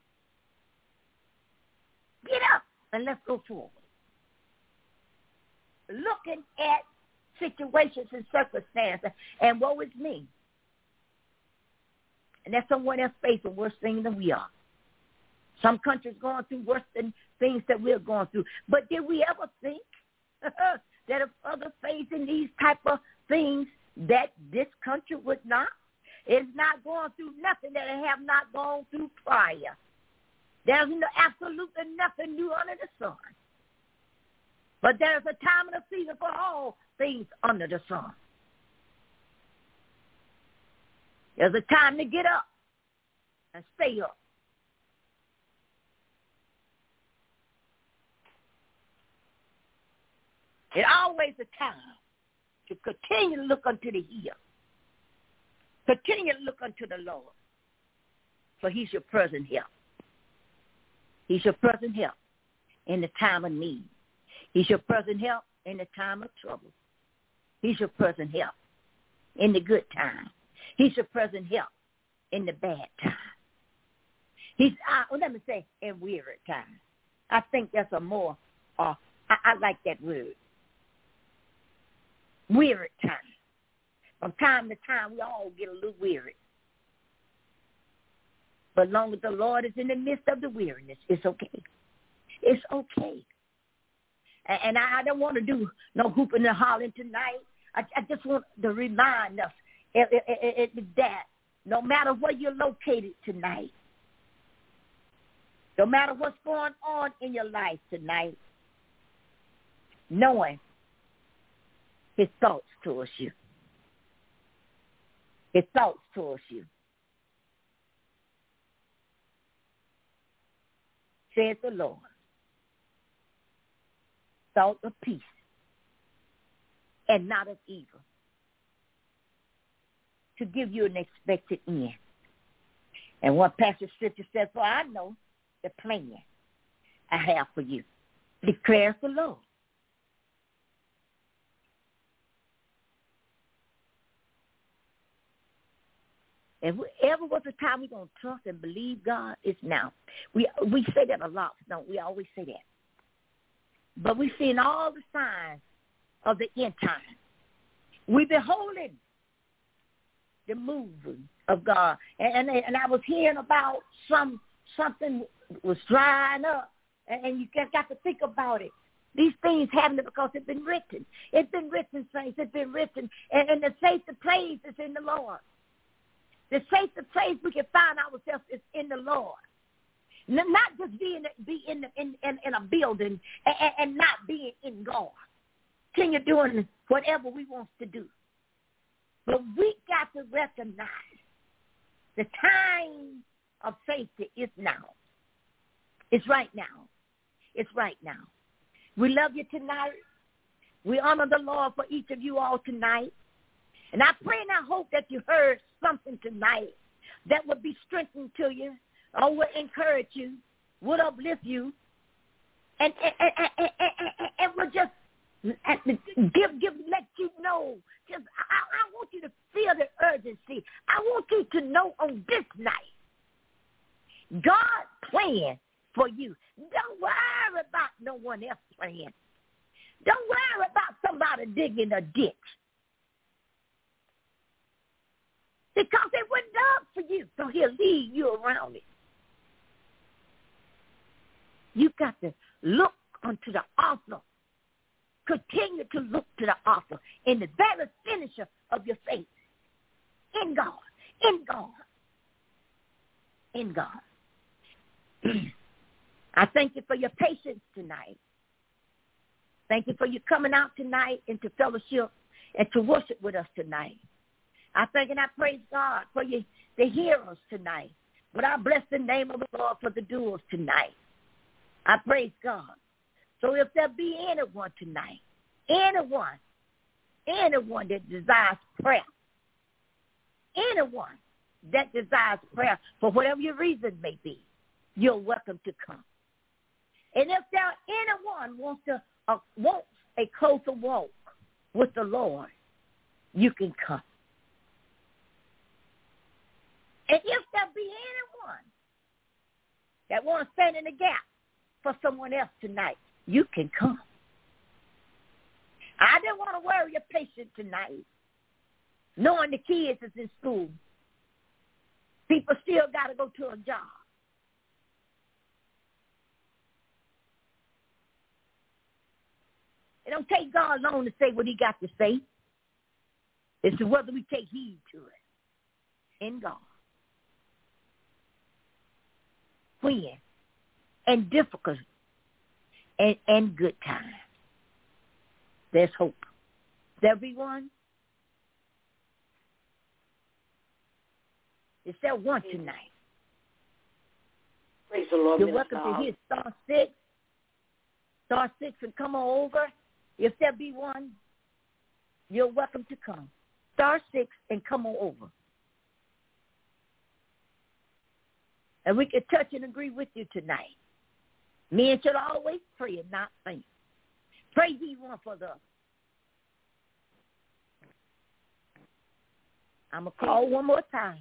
Get up and let's go forward. Looking at situations and circumstances, and woe is me. And that's someone else facing worse things than we are. Some countries going through worse than things that we're going through. But did we ever think that if others facing these type of things, that this country would not? It's not going through nothing that it have not gone through prior. There's absolutely nothing new under the sun. But there's a time and a season for all things under the sun. There's a time to get up and stay up. It's always a time to continue to look unto the hill. Continue to look unto the Lord, for he's your present help. He's your present help in the time of need. He's your present help in the time of trouble. He's your present help in the good time. He's your present help in the bad time. Let me say, in weary time. I think that's a more, I like that word. Weary time. From time to time, we all get a little weary. But as long as the Lord is in the midst of the weariness, it's okay. It's okay. And I don't want to do no hooping and hollering tonight. I just want to remind us that no matter where you're located tonight, no matter what's going on in your life tonight, knowing his thoughts towards you. His thoughts towards you. Says the Lord. Thought of peace and not of evil, to give you an expected end. And one passage scripture says, for I know the plan I have for you, declares the Lord. If ever was a time we're going to trust and believe God, it's now. We say that a lot, don't we? Always say that. But we've seen all the signs of the end time. We're beholding the moving of God. And I was hearing about something was drying up, and you got to think about it. These things happening because it's been written. It's been written, saints. It's been written. And the safe place is in the Lord. The safest place we can find ourselves is in the Lord. Not just be in a building and not being in God. Continue doing whatever we want to do. But we got to recognize the time of safety is now. It's right now. It's right now. We love you tonight. We honor the Lord for each of you all tonight. And I pray and I hope that you heard something tonight that would be strengthening to you, or would encourage you, would uplift you, and would just let you know. Just I want you to feel the urgency. I want you to know on this night, God's plan for you. Don't worry about no one else's plan. Don't worry about somebody digging a ditch. Because it wasn't done for you, so he'll lead you around it. You got to look unto the author. Continue to look to the author in the very finisher of your faith. In God. In God. In God. I thank you for your patience tonight. Thank you for you coming out tonight into fellowship and to worship with us tonight. I thank and I praise God for you, the hearers tonight. But I bless the name of the Lord for the doers tonight. I praise God. So if there be anyone tonight, anyone that desires prayer, anyone that desires prayer for whatever your reason may be, you're welcome to come. And if there anyone wants a closer walk with the Lord, you can come. And if there be anyone that wants to stand in the gap for someone else tonight, you can come. I didn't want to worry your patient tonight, knowing the kids is in school. People still got to go to a job. It don't take God long to say what he got to say. It's whether we take heed to it in God. When and difficult and good times, there's hope. There be one. Is there one tonight? Praise the Lord. You're welcome to hit star 6. Star 6 and come on over. If there be one, you're welcome to come. Star 6 and come on over. And we can touch and agree with you tonight. Men should always pray and not faint. Pray ye one for the other. I'm going to call one more time.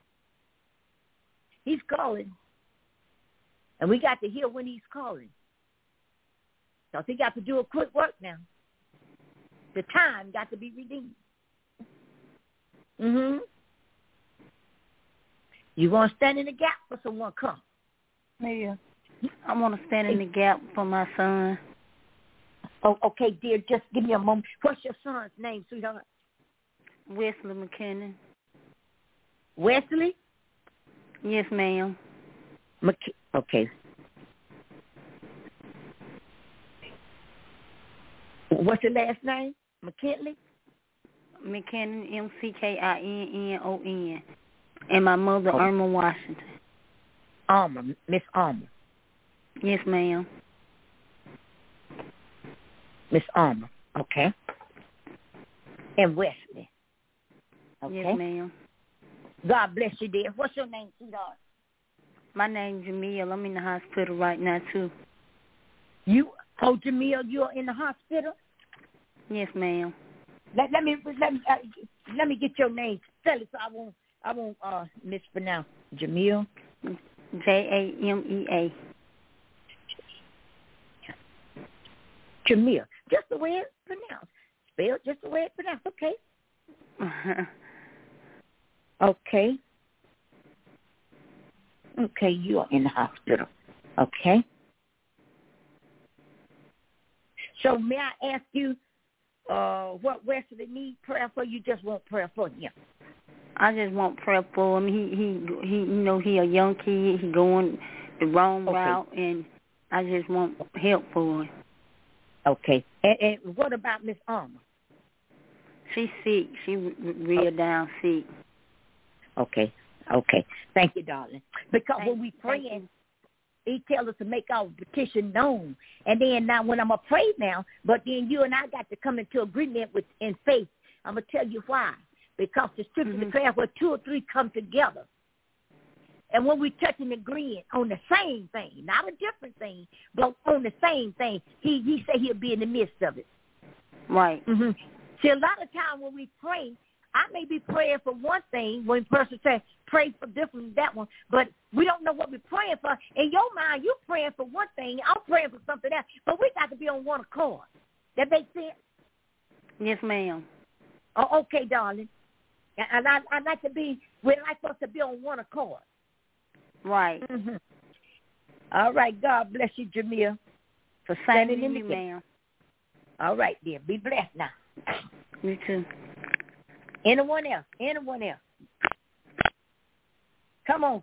He's calling. And we got to hear when he's calling. Because he got to do a quick work now. The time got to be redeemed. You want to stand in the gap for someone? Come. Yeah. I want to stand in the gap for my son. Oh, okay, dear. Just give me a moment. What's your son's name, sweetheart? Wesley McKinnon. Wesley? Yes, ma'am. Okay. What's your last name? McKinley? McKinnon, McKinnon. And my mother, Irma Washington. Alma, Miss Alma. Yes, ma'am. Miss Alma, okay. And Wesley. Okay. Yes, ma'am. God bless you, dear. What's your name, sweetheart? My name's Jamil. I'm in the hospital right now, too. Jamil, you're in the hospital? Yes, ma'am. Let me get your name. Tell it so I won't mispronounce. Jamil. Jamea. Jamil. Just the way it's pronounced. Spelled just the way it's pronounced. Okay. Okay. Okay, you are in the hospital. Okay. So may I ask you what Wesley needs prayer for? You just want prayer for him? I just want prayer for him. He you know, he a young kid. He going the wrong route, and I just want help for him. Okay. And what about Miss Armour? She's sick. She real down sick. Okay. Thank you, darling. Because when we praying, he tells us to make our petition known. And then now when I'm going to pray now, but then you and I got to come into agreement with in faith. I'm going to tell you why. Because the scripture declares where 2 or 3 come together. And when we touch and agreeing on the same thing, not a different thing, but on the same thing, he said he'll be in the midst of it. Right. Mm-hmm. See, a lot of times when we pray, I may be praying for one thing when a person says pray for this and that one, but we don't know what we're praying for. In your mind, you're praying for one thing, I'm praying for something else, but we got to be on one accord. That makes sense? Yes, ma'am. Oh, okay, darling. And I'd like to be, we'd like us to be on one accord. Right. Mm-hmm. All right, God bless you, Jamil, for standing in the gap. Ma'am. All right, dear. Be blessed now. You too. Anyone else? Come on.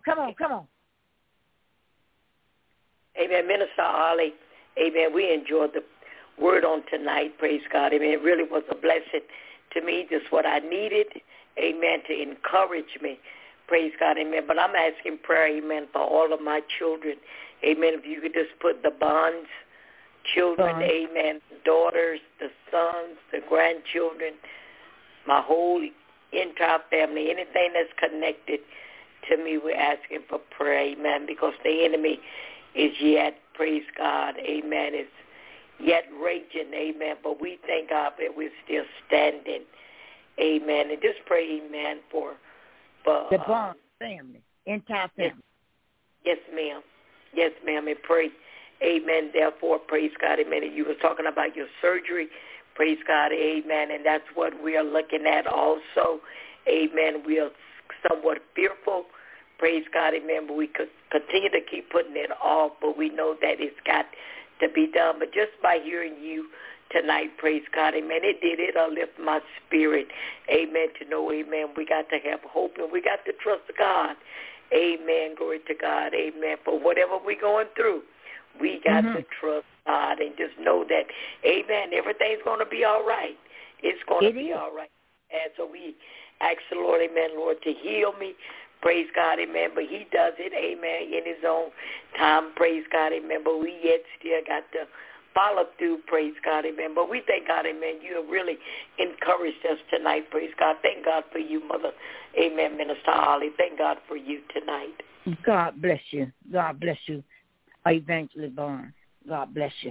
Amen. Minister Ollie, amen, we enjoyed the word on tonight, praise God. Amen. It really was a blessing to me, just what I needed, amen, to encourage me, praise God, amen. But I'm asking prayer, amen, for all of my children, amen. If you could just put the bonds, children, amen, daughters, the sons, the grandchildren, my whole entire family, anything that's connected to me, we're asking for prayer, amen, because the enemy is yet, praise God, amen, is yet raging, amen, but we thank God that we're still standing, amen, and just pray, amen, for the Bond family, entire family. Yes, ma'am, and pray, amen, therefore, praise God, amen, and you were talking about your surgery, praise God, amen, and that's what we are looking at also, amen, we are somewhat fearful, praise God, amen, but we could continue to keep putting it off, but we know that it's got to be done. But just by hearing you tonight, praise God, amen, it'll lift my spirit, amen, to know, amen, we got to have hope and we got to trust God, amen, glory to God, amen, for whatever we're going through, we got to trust God and just know that, amen, everything's going to be all right. It's going to be all right. And so we ask the Lord, amen, Lord, to heal me. Praise God, amen. But he does it, amen, in his own time. Praise God, amen. But we yet still got to follow through, praise God, amen. But we thank God, amen. You have really encouraged us tonight, praise God. Thank God for you, Mother, amen, Minister Holly. Thank God for you tonight. God bless you. God bless you, Evangelist Barnes. God bless you.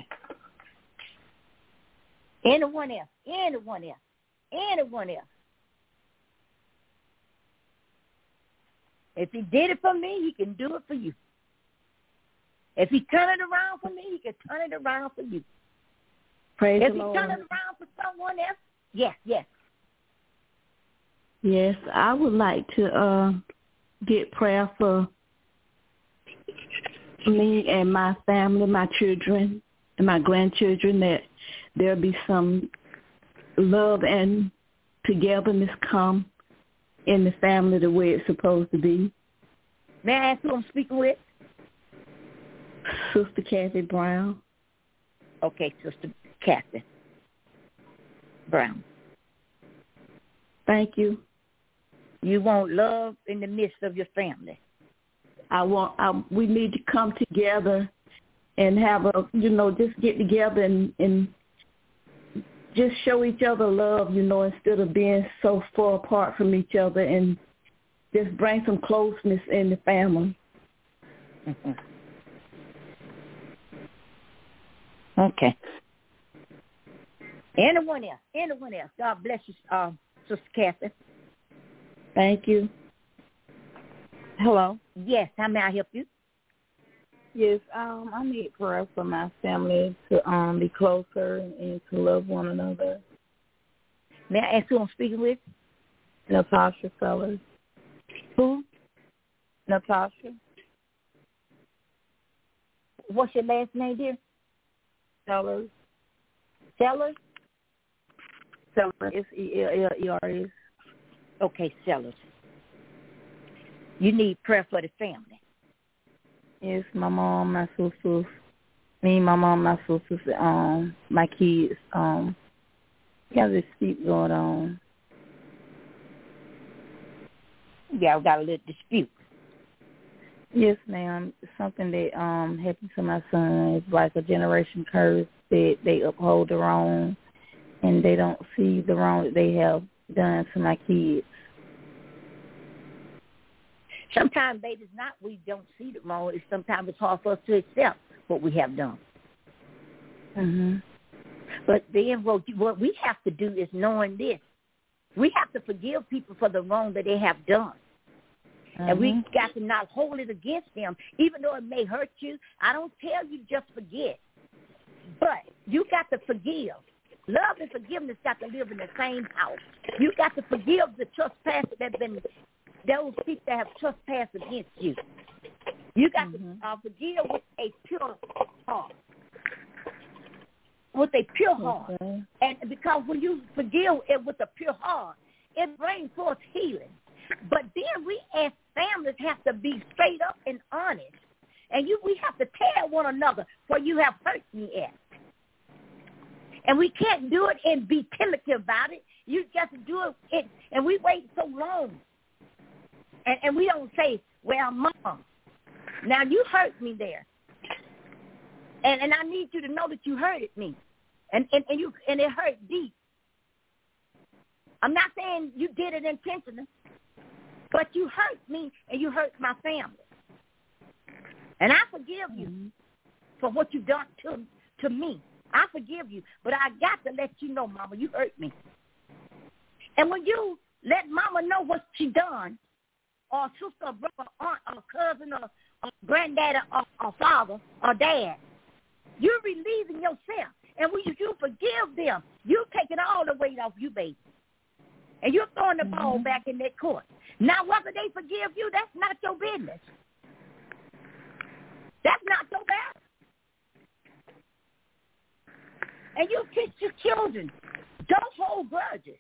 Anyone else? If he did it for me, he can do it for you. If he turn it around for me, he can turn it around for you. Praise if the he Lord. turn it around for someone else, yes. Yes, I would like to get prayer for me and my family, my children, and my grandchildren, that there'll be some love and togetherness come in the family the way it's supposed to be. May I ask who I'm speaking with? Sister Kathy Brown. Okay, Sister Kathy Brown. Thank you. You want love in the midst of your family. We need to come together and have just get together and just show each other love, instead of being so far apart from each other, and just bring some closeness in the family. Mm-hmm. Okay. Anyone else? God bless you, Sister Kathy. Thank you. Hello. Yes, how may I help you? Yes, I need prayer for my family to be closer and to love one another. May I ask who I'm speaking with? Natasha Sellers. Who? Natasha. What's your last name, dear? Sellers. Sellers? Sellers. S-E-L-L-E-R-S. Okay, Sellers. You need prayer for the family. Yes, my mom, my sisters, me, my mom, my sisters, my kids. Got a dispute going on. Yeah, we got a little dispute. Yes, ma'am. It's something that happened to my son. It's like a generation curse that they uphold the wrong, and they don't see the wrong that they have done to my kids. Sometimes, baby, it's not we don't see the wrong. Sometimes it's hard for us to accept what we have done. Mm-hmm. But then what we have to do is knowing this. We have to forgive people for the wrong that they have done. Mm-hmm. And we got to not hold it against them, even though it may hurt you. I don't tell you just forget. But you got to forgive. Love and forgiveness got to live in the same house. You got to forgive the trespasses that have been, those people that have trespassed against you. You got to forgive with a pure heart. With a pure heart. Okay. And because when you forgive it with a pure heart, it brings forth healing. But then we as families have to be straight up and honest. And we have to tell one another where you have hurt me at. And we can't do it and be tentative about it. You just do it, and we wait so long. And we don't say, well, Mom, now you hurt me there. And I need you to know that you hurted me. And it hurt deep. I'm not saying you did it intentionally, but you hurt me and you hurt my family. And I forgive you for what you've done to me. I forgive you, but I got to let you know, Mama, you hurt me. And when you let Mama know what she done, or sister, or brother, aunt, or cousin, or granddaddy, or father, or dad, you're relieving yourself. And when you forgive them, you take it all the weight off you, baby. And you're throwing the ball back in that court. Now, whether they forgive you, that's not your business. That's not your matter. And you teach your children, don't hold grudges.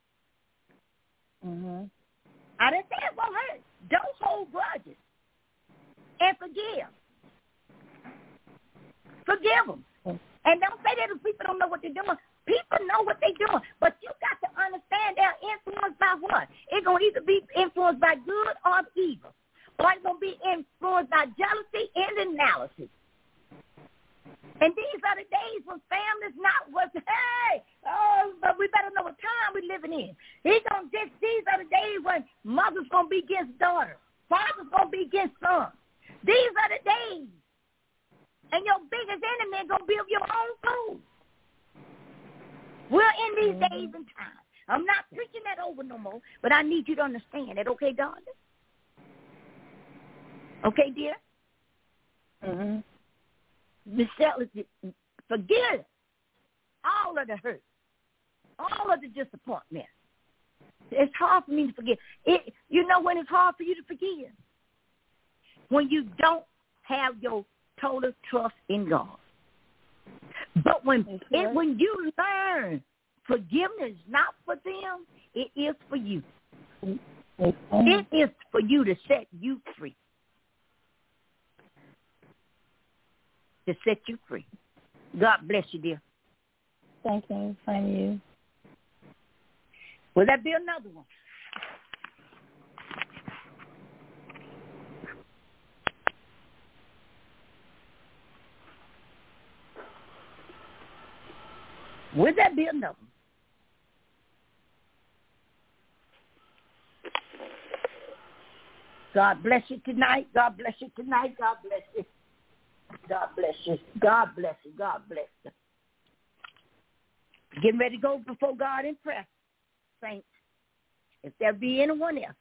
I didn't say it won't hurt. Don't hold grudges. And forgive. Forgive them. And don't say that if people don't know what they're doing. People know what they're doing. But you got to understand they're influenced by what? It's going to either be influenced by good or evil. Or it's going to be influenced by jealousy and analysis. And these are the days when family's not what, but we better know what time we're living in. These are the days when mother's going to be against daughter. Father's going to be against son. These are the days. And your biggest enemy is going to be of your own food. We're in these days and times. I'm not preaching that over no more, but I need you to understand that, okay, darling? Okay, dear? Forgive all of the hurt, all of the disappointment. It's hard for me to forgive. You know when it's hard for you to forgive? When you don't have your total trust in God. But when you learn forgiveness is not for them, it is for you. It is for you to set you free. To set you free. God bless you, dear. Thank you. Thank you. Will that be another one? Would that be another? God bless you tonight. God bless you tonight. God bless you. God bless you. God bless you. God bless you. Getting ready to go before God in prayer, saints. If there be anyone else,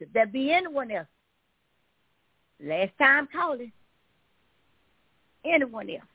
last time calling, anyone else.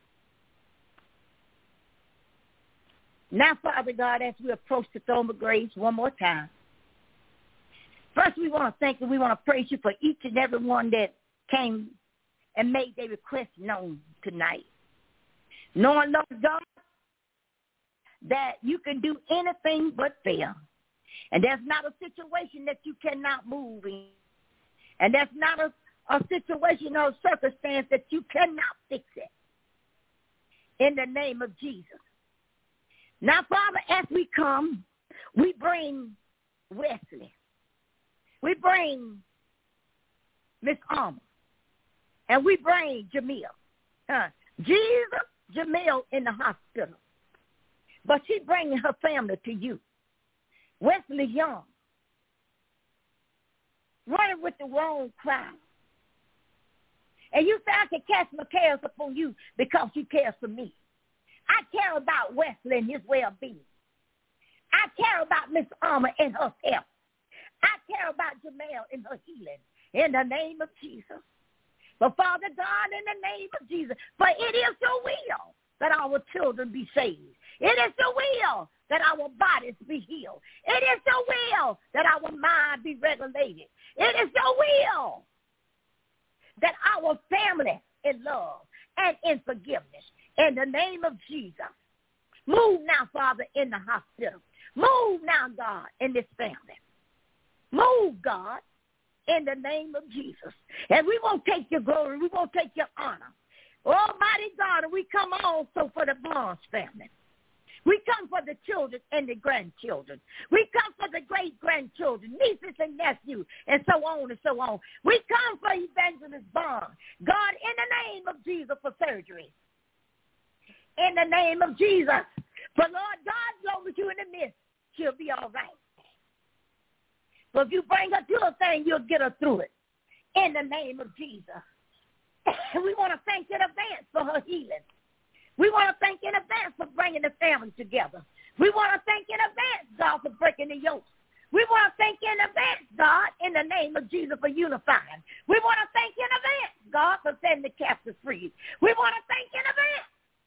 Now, Father God, as we approach the throne of grace one more time, first we want to thank you. We want to praise you for each and every one that came and made their request known tonight. Knowing, Lord God, that you can do anything but fail. And there's not a situation that you cannot move in. And that's not a situation or a circumstance that you cannot fix it. In the name of Jesus. Now, Father, as we come, we bring Wesley. We bring Miss Alma. And we bring Jamil. Jesus, Jamil in the hospital. But she's bringing her family to you. Wesley Young. Running with the wrong crowd. And you say I can cast my cares upon you because you care for me. I care about Wesley and his well-being. I care about Miss Alma and her health. I care about Jamel and her healing in the name of Jesus. But Father God, in the name of Jesus, for it is your will that our children be saved. It is your will that our bodies be healed. It is your will that our mind be regulated. It is your will that our family in love and in forgiveness. In the name of Jesus. Move now, Father, in the hospital. Move now, God, in this family. Move, God, in the name of Jesus. And we won't take your glory. We won't take your honor. Almighty God, we come also for the Barnes family. We come for the children and the grandchildren. We come for the great-grandchildren, nieces and nephews, and so on and so on. We come for Evangelist Barnes. God, in the name of Jesus, for surgery. In the name of Jesus. But Lord God, as long as you're in the midst, she'll be all right. But if you bring her to a thing, you'll get her through it. In the name of Jesus. We want to thank in advance for her healing. We want to thank in advance for bringing the family together. We want to thank in advance, God, for breaking the yokes. We want to thank in advance, God, in the name of Jesus, for unifying. We want to thank in advance, God, for setting the captives free. We want to thank in advance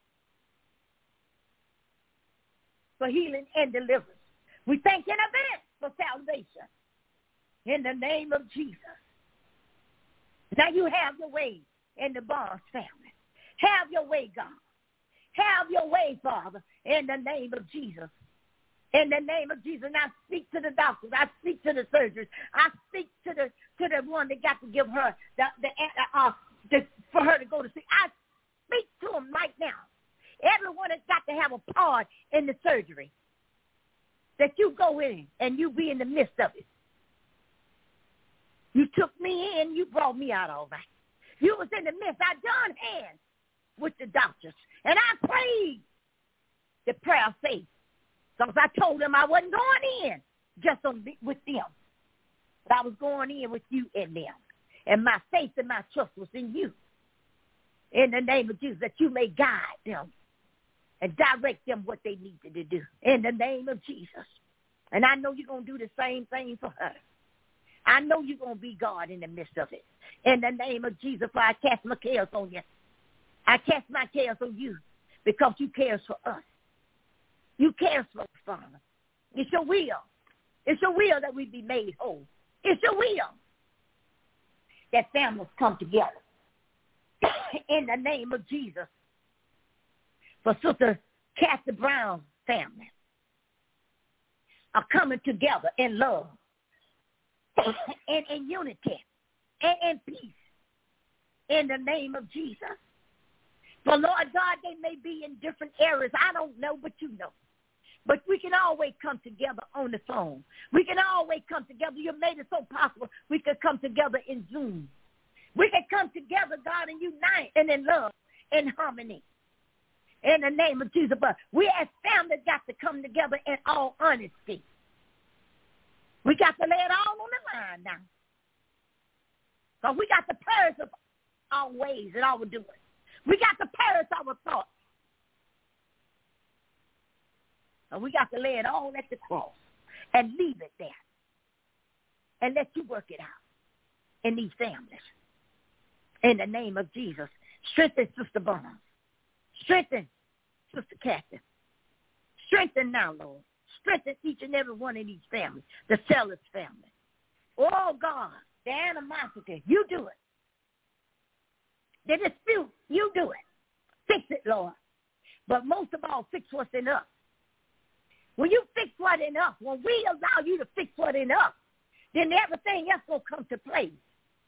for healing and deliverance. We thank in advance for salvation. In the name of Jesus. Now you have your way in the Barnes family. Have your way, God. Have your way, Father, in the name of Jesus. In the name of Jesus. And I speak to the doctors. I speak to the surgeons. I speak to the one that got to give her for her to go to sleep. I speak to them right now. Everyone has got to have a part in the surgery. That you go in and you be in the midst of it. You took me in, you brought me out all right. You was in the midst. I joined hands with the doctors. And I prayed the prayer of faith. Because I told them I wasn't going in just with them. But I was going in with you and them. And my faith and my trust was in you. In the name of Jesus, that you may guide them and direct them what they needed to do. In the name of Jesus. And I know you're going to do the same thing for her. I know you're going to be God in the midst of it. In the name of Jesus, for I cast my cares on you. I cast my cares on you because you care for us. You care for us, Father. It's your will. It's your will that we be made whole. It's your will that families come together. In the name of Jesus. For Sister Kathy Brown's family are coming together in love and in unity and in peace. In the name of Jesus. But Lord God, they may be in different areas. I don't know, but you know. But we can always come together on the phone. We can always come together. You made it so possible we could come together in Zoom. We can come together, God, and unite and in love and harmony. In the name of Jesus. But we as families got to come together in all honesty. We got to lay it all on the line now. Because we got to purge of our ways and our doing. We got to purge our thoughts. And we got to lay it all at the cross and leave it there. And let you work it out in these families. In the name of Jesus. Strengthen Sister Barnes. Strengthen Sister Kathy. Strengthen now, Lord. Strengthen each and every one of these families. The Sellers family. Oh, God. The animosity. You do it. The dispute. You do it. Fix it, Lord. But most of all, fix what's in us. When you fix what's in us, when we allow you to fix what's in us, then everything else will come to place.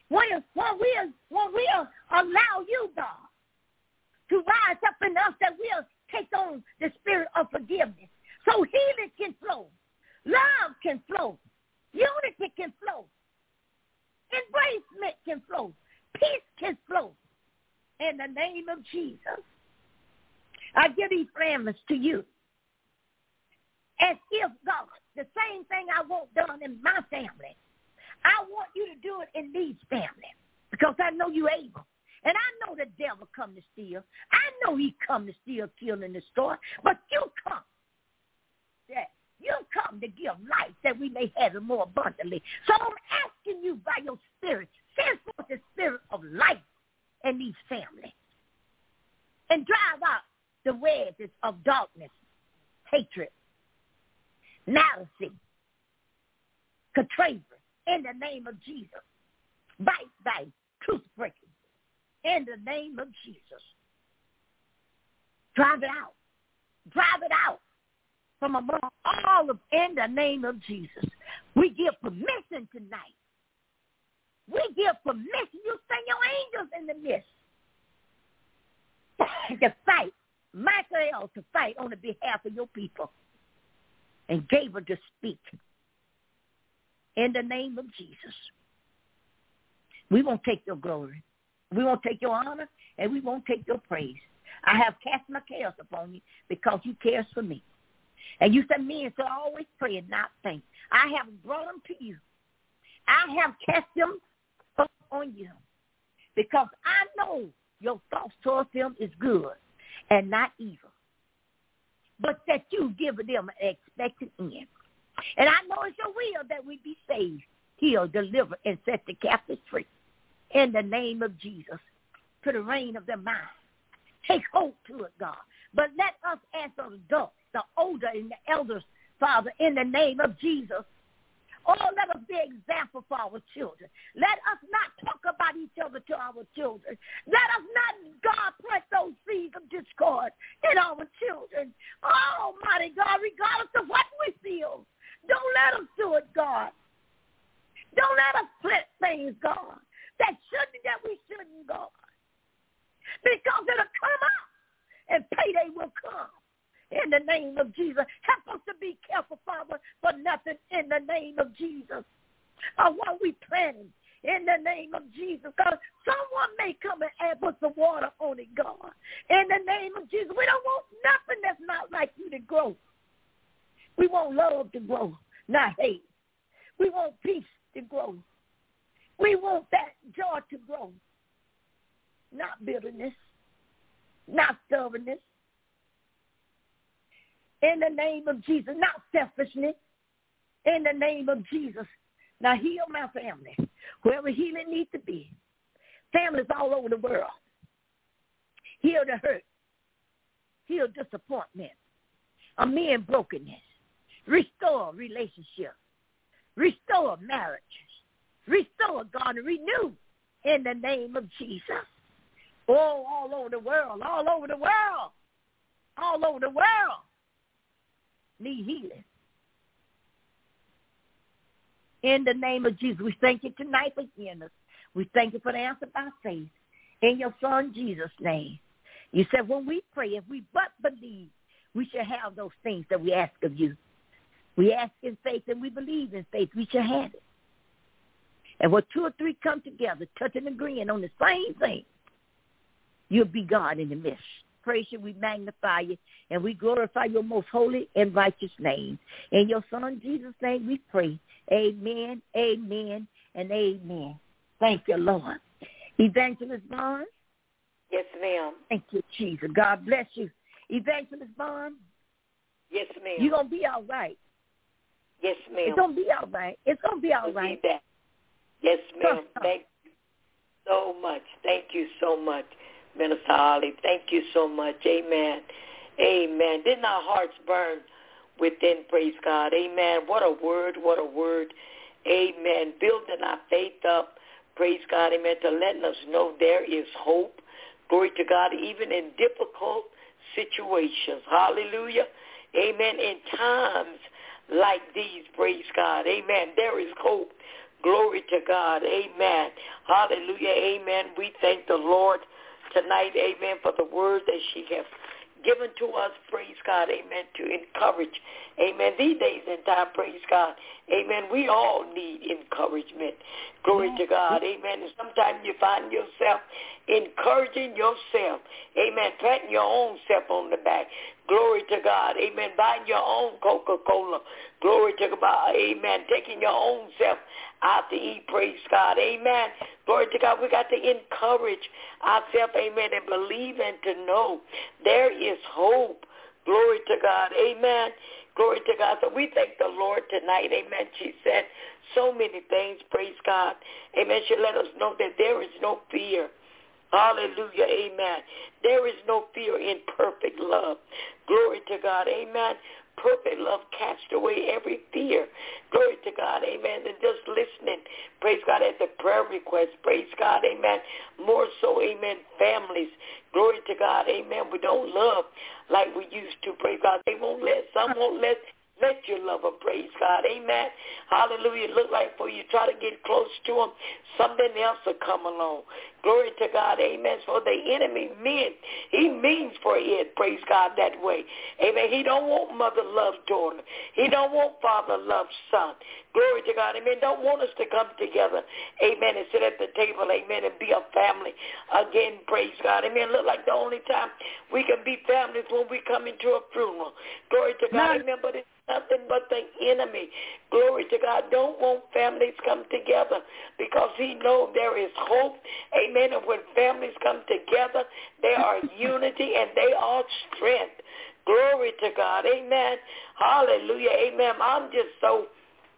when we'll allow you, God, to rise up in us, that we'll take on the spirit of forgiveness. So healing can flow. Love can flow. Unity can flow. Embracement can flow. Peace can flow. In the name of Jesus, I give these families to you. As if, God, the same thing I want done in my family, I want you to do it in these families, because I know you're able. And I know the devil come to steal. I know he come to steal, kill, and destroy. But you come. Yeah, you come to give life that we may have it more abundantly. So I'm asking you by your spirit, send forth the spirit of life in these families. And drive out the wedges of darkness, hatred, malice, betrayal, in the name of Jesus. Bite, truth breaking, in the name of Jesus. Drive it out. Drive it out from among all of, in the name of Jesus. We give permission tonight. We give permission. You send your angels in the midst to fight. Michael to fight on the behalf of your people. And Gabriel to speak. In the name of Jesus. We won't take your glory. We won't take your honor, and we won't take your praise. I have cast my cares upon you because you cares for me. And you said men should always pray and not faint. I have brought them to you. I have cast them upon you because I know your thoughts towards them is good and not evil, but that you give them an expected end. And I know it's your will that we be saved, healed, delivered, and set the captives free. In the name of Jesus, to the reign of their mind. Take hold to it, God. But let us as adults, the older and the elders, Father, in the name of Jesus, let us be an example for our children. Let us not talk about each other to our children. Let us not, God, plant those seeds of discord in our children. Almighty God, regardless of what we feel, don't let us do it, God. Don't let us plant things, God, that we shouldn't, God. Because it'll come up and payday will come. In the name of Jesus. Help us to be careful, Father, for nothing in the name of Jesus. Or what we planting in the name of Jesus. God, someone may come and put some water on it, God. In the name of Jesus. We don't want nothing that's not like you to grow. We want love to grow, not hate. We want peace to grow. We want that joy to grow, not bitterness, not stubbornness. In the name of Jesus, not selfishness. In the name of Jesus. Now heal my family, wherever healing needs to be. Families all over the world. Heal the hurt. Heal disappointment. Amend brokenness. Restore relationships. Restore marriages. Restore, God, and renew in the name of Jesus. All over the world, all over the world, all over the world need healing. In the name of Jesus, we thank you tonight for hearing us. We thank you for the answer by faith. In your Son, Jesus' name. You said when we pray, if we but believe, we shall have those things that we ask of you. We ask in faith and we believe in faith. We shall have it. And when 2 or 3 come together, touching and agreeing on the same thing, you'll be God in the midst. Praise you, we magnify you, and we glorify your most holy and righteous name. In your Son, Jesus' name, we pray. Amen, amen, and amen. Thank you, Lord. Evangelist Barnes? Yes, ma'am. Thank you, Jesus. God bless you. Evangelist Barnes? Yes, ma'am. You're going to be all right. Yes, ma'am. It's going to be all right. It's going to be all right. Yes, ma'am. Thank you so much. Thank you so much, Minister Holly. Thank you so much. Amen. Amen. Didn't our hearts burn within, praise God? Amen. What a word. What a word. Amen. Building our faith up, praise God. Amen. To letting us know there is hope. Glory to God, even in difficult situations. Hallelujah. Amen. In times like these, praise God. Amen. There is hope. Glory to God. Amen. Hallelujah. Amen. We thank the Lord tonight, amen, for the word that she has given to us, praise God, amen, to encourage, amen, these days and time, praise God, amen, we all need encouragement, glory to God, amen, and sometimes you find yourself encouraging yourself, amen, patting your own self on the back, glory to God, amen, buying your own Coca-Cola, glory to God, amen, taking your own self out to eat, praise God, amen, glory to God. We got to encourage ourselves, amen, and believe and to know there is hope, glory to God, amen, glory to God. So we thank the Lord tonight, amen. She said so many things, praise God, amen. She let us know that there is no fear. Hallelujah, amen. There is no fear in perfect love. Glory to God, amen. Perfect love cast away every fear. Glory to God, amen. And just listening, praise God, at the prayer request, praise God, amen. More so, amen, families. Glory to God, amen. We don't love like we used to, praise God. Some won't let your lover, praise God, amen. Hallelujah. Look like for you try to get close to him, something else will come along. Glory to God, amen. So the enemy he means for it, praise God, that way. Amen. He don't want mother love daughter. He don't want father love son. Glory to God, amen. Don't want us to come together, amen, and sit at the table, amen, and be a family again, praise God, amen. Look like the only time we can be families when we come into a funeral. Glory to God, amen, but it's nothing but the enemy. Glory to God. Don't want families come together because he knows there is hope. Amen. And when families come together, they are unity and they are strength. Glory to God. Amen. Hallelujah. Amen. I'm just so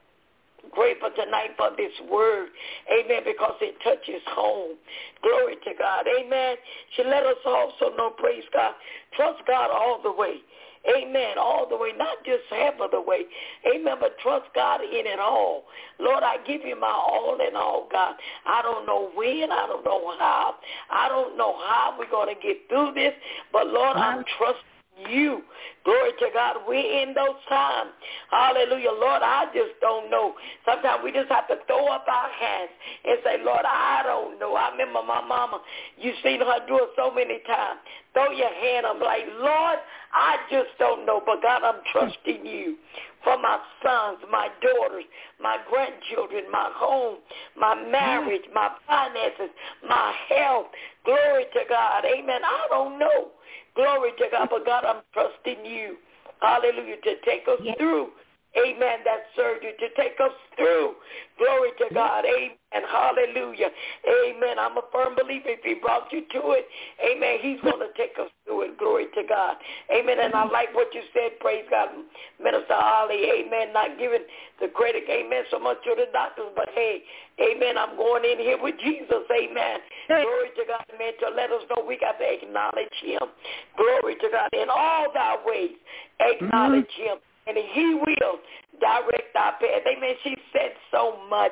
grateful tonight for this word, amen, because it touches home. Glory to God, amen. She let us also know, praise God, trust God all the way. Amen, all the way, not just half of the way. Amen, but trust God in it all. Lord, I give you my all in all, God. I don't know when, I don't know how. I don't know how we're going to get through this, but Lord, I'm trusting you. Glory to God. We're in those times. Hallelujah. Lord, I just don't know. Sometimes we just have to throw up our hands and say, Lord, I don't know. I remember my mama, you seen her do it so many times. Throw your hand up like, Lord, I just don't know. But God, I'm trusting you for my sons, my daughters, my grandchildren, my home, my marriage, my finances, my health. Glory to God. Amen. I don't know. Glory to God, but God, I'm trusting you, hallelujah, to take us through, amen, that surgery, to take us through, glory to God, amen, hallelujah, amen. I'm a firm believer if he brought you to it, amen, he's going to take us through it, glory to God, amen. And I like what you said, praise God, Minister Holly, amen, not giving the credit, amen, so much to the doctors, but hey, amen, I'm going in here with Jesus, amen. Glory to God, amen, to let us know we got to acknowledge him. Glory to God. In all thy ways, acknowledge him, and he will direct our path. Amen. She said so much,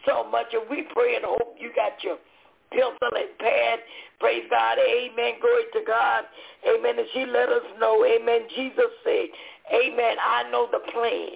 and we pray and hope you got your pencil and pad. Praise God. Amen. Glory to God. Amen. And she let us know, amen, Jesus said, amen, I know the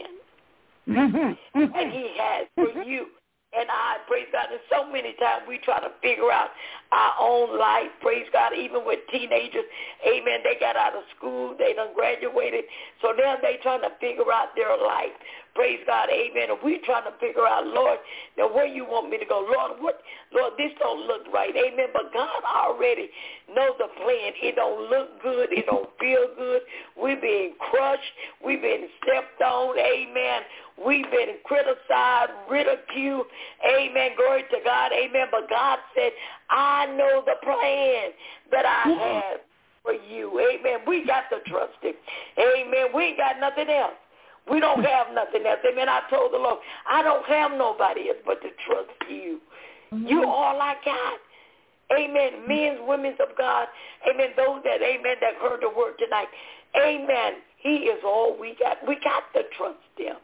plan and he has for you. And I, praise God, and so many times we try to figure out our own life, praise God, even with teenagers, amen, they got out of school, they done graduated, so now they trying to figure out their life, praise God, amen, and we trying to figure out, Lord, now where you want me to go, Lord, this don't look right, amen, but God already knows the plan. It don't look good, it don't feel good, we being crushed, we been stepped on, amen, we've been criticized, ridiculed, amen, glory to God, amen, but God said, I know the plan that I have for you, amen. We got to trust him, amen. We ain't got nothing else. We don't have nothing else, amen. I told the Lord, I don't have nobody else but to trust you. You all I got, amen. Men, women of God, amen, those that, amen, that heard the word tonight, amen. He is all we got. We got to trust him.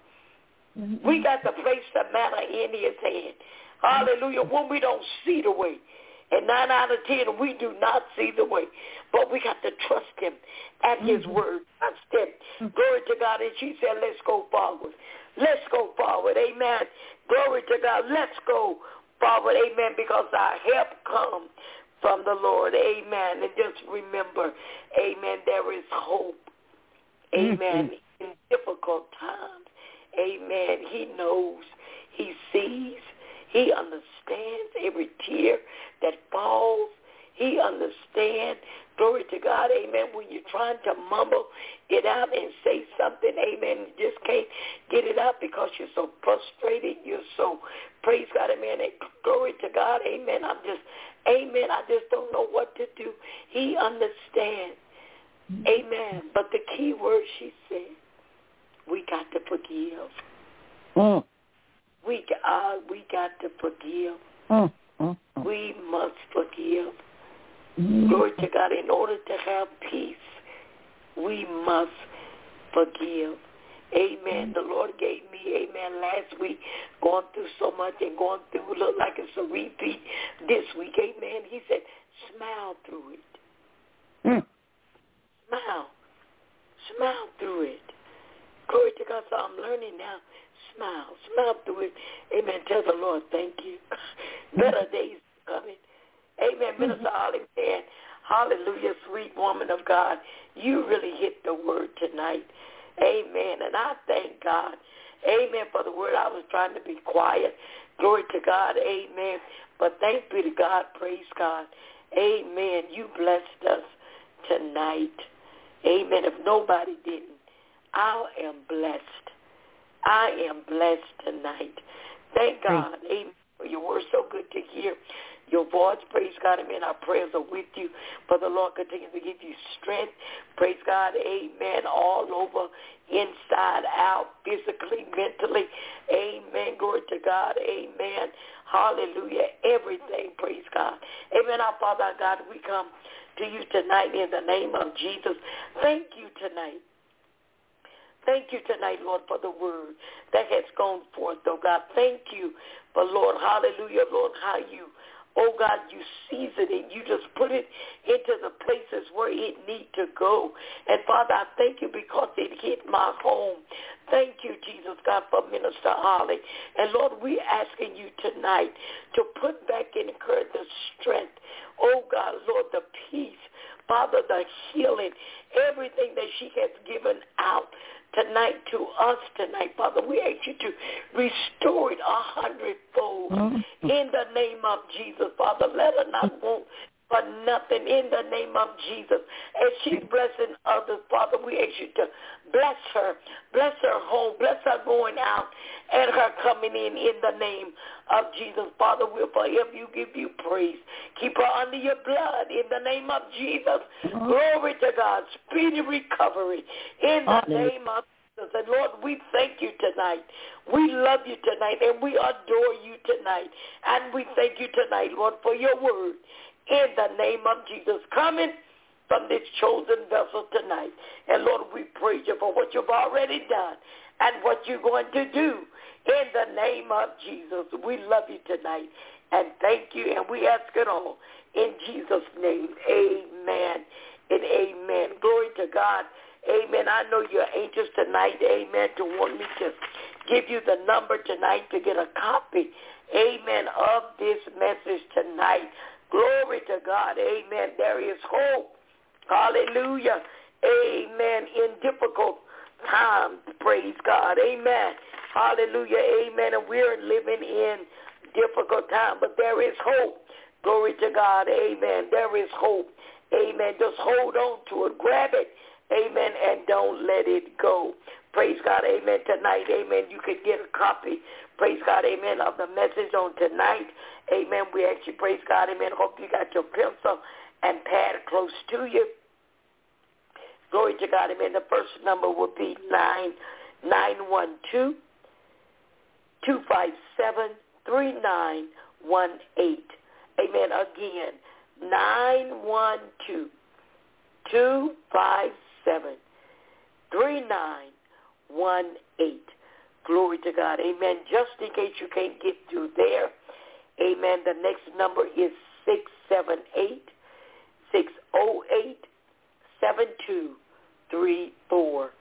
We got to place the matter in his hand. Hallelujah. When we don't see the way. And 9 out of 10, we do not see the way. But we got to trust him at his word. Trust him. Glory to God. And she said, let's go forward. Let's go forward. Amen. Glory to God. Let's go forward. Amen. Because our help comes from the Lord. Amen. And just remember, amen, there is hope. Amen. In difficult times. Amen. He knows. He sees. He understands every tear that falls. He understands. Glory to God. Amen. When you're trying to mumble it out and say something, amen, you just can't get it out because you're so frustrated. You're so, praise God, amen. Glory to God. Amen. Amen. I just don't know what to do. He understands. Amen. But the key word she said, we got to forgive. We got to forgive. We must forgive. Glory to God. In order to have peace, we must forgive. Amen. The Lord gave me, amen, last week, going through so much and going through, look like it's a repeat this week. Amen. He said, smile through it. Smile. Smile through it. Glory to God. So I'm learning now. Smile through it. Amen. Tell the Lord, thank you. Better days coming. Amen. Minister Holly, man. Hallelujah, sweet woman of God. You really hit the word tonight. Amen. And I thank God. Amen for the word. I was trying to be quiet. Glory to God. Amen. But thanks be to God. Praise God. Amen. You blessed us tonight. Amen. If nobody didn't, I am blessed. I am blessed tonight. Thank God. Amen. For your word, so good to hear your voice. Praise God. Amen. Our prayers are with you. For the Lord continues to give you strength. Praise God. Amen. All over, inside, out, physically, mentally. Amen. Glory to God. Amen. Hallelujah. Everything. Praise God. Amen. Our Father, our God, we come to you tonight in the name of Jesus. Thank you tonight. Thank you tonight, Lord, for the word that has gone forth, oh God. Thank you for, Lord, hallelujah, Lord, how you, oh God, you season it. You just put it into the places where it need to go. And, Father, I thank you because it hit my home. Thank you, Jesus, God, for Minister Holly. And, Lord, we asking you tonight to put back in her the strength, oh God, Lord, the peace, Father, the healing, everything that she has given out tonight to us tonight, Father. We ask you to restore it 100-fold in the name of Jesus, Father. Let her not want for nothing in the name of Jesus. As she's blessing others, Father, we ask you to bless her home, bless her going out and her coming in the name of Jesus. Father, we'll forever give you praise. Keep her under your blood in the name of Jesus. Glory to God. Speedy recovery in the name of Jesus. And Lord, we thank you tonight. We love you tonight, and we adore you tonight. And we thank you tonight, Lord, for your word in the name of Jesus, coming from this chosen vessel tonight. And Lord, we praise you for what you've already done and what you're going to do in the name of Jesus. We love you tonight and thank you, and we ask it all in Jesus' name. Amen and amen. Glory to God. Amen. I know you're anxious tonight, amen, to want me to give you the number tonight to get a copy, amen, of this message tonight. Glory to God. Amen. There is hope. Hallelujah. Amen. In difficult times. Praise God. Amen. Hallelujah. Amen. And we're living in difficult times, but there is hope. Glory to God. Amen. There is hope. Amen. Just hold on to it. Grab it. Amen. And don't let it go. Praise God. Amen. Tonight, amen, you can get a copy, praise God, amen, of the message on tonight. Amen. We actually, praise God, amen. Hope you got your pencil and pad close to you. Glory to God, amen. The first number will be 912-257-3918. Amen. Again, 912-257-3918. Glory to God. Amen. Just in case you can't get through there. Amen. The next number is 678-608-7234.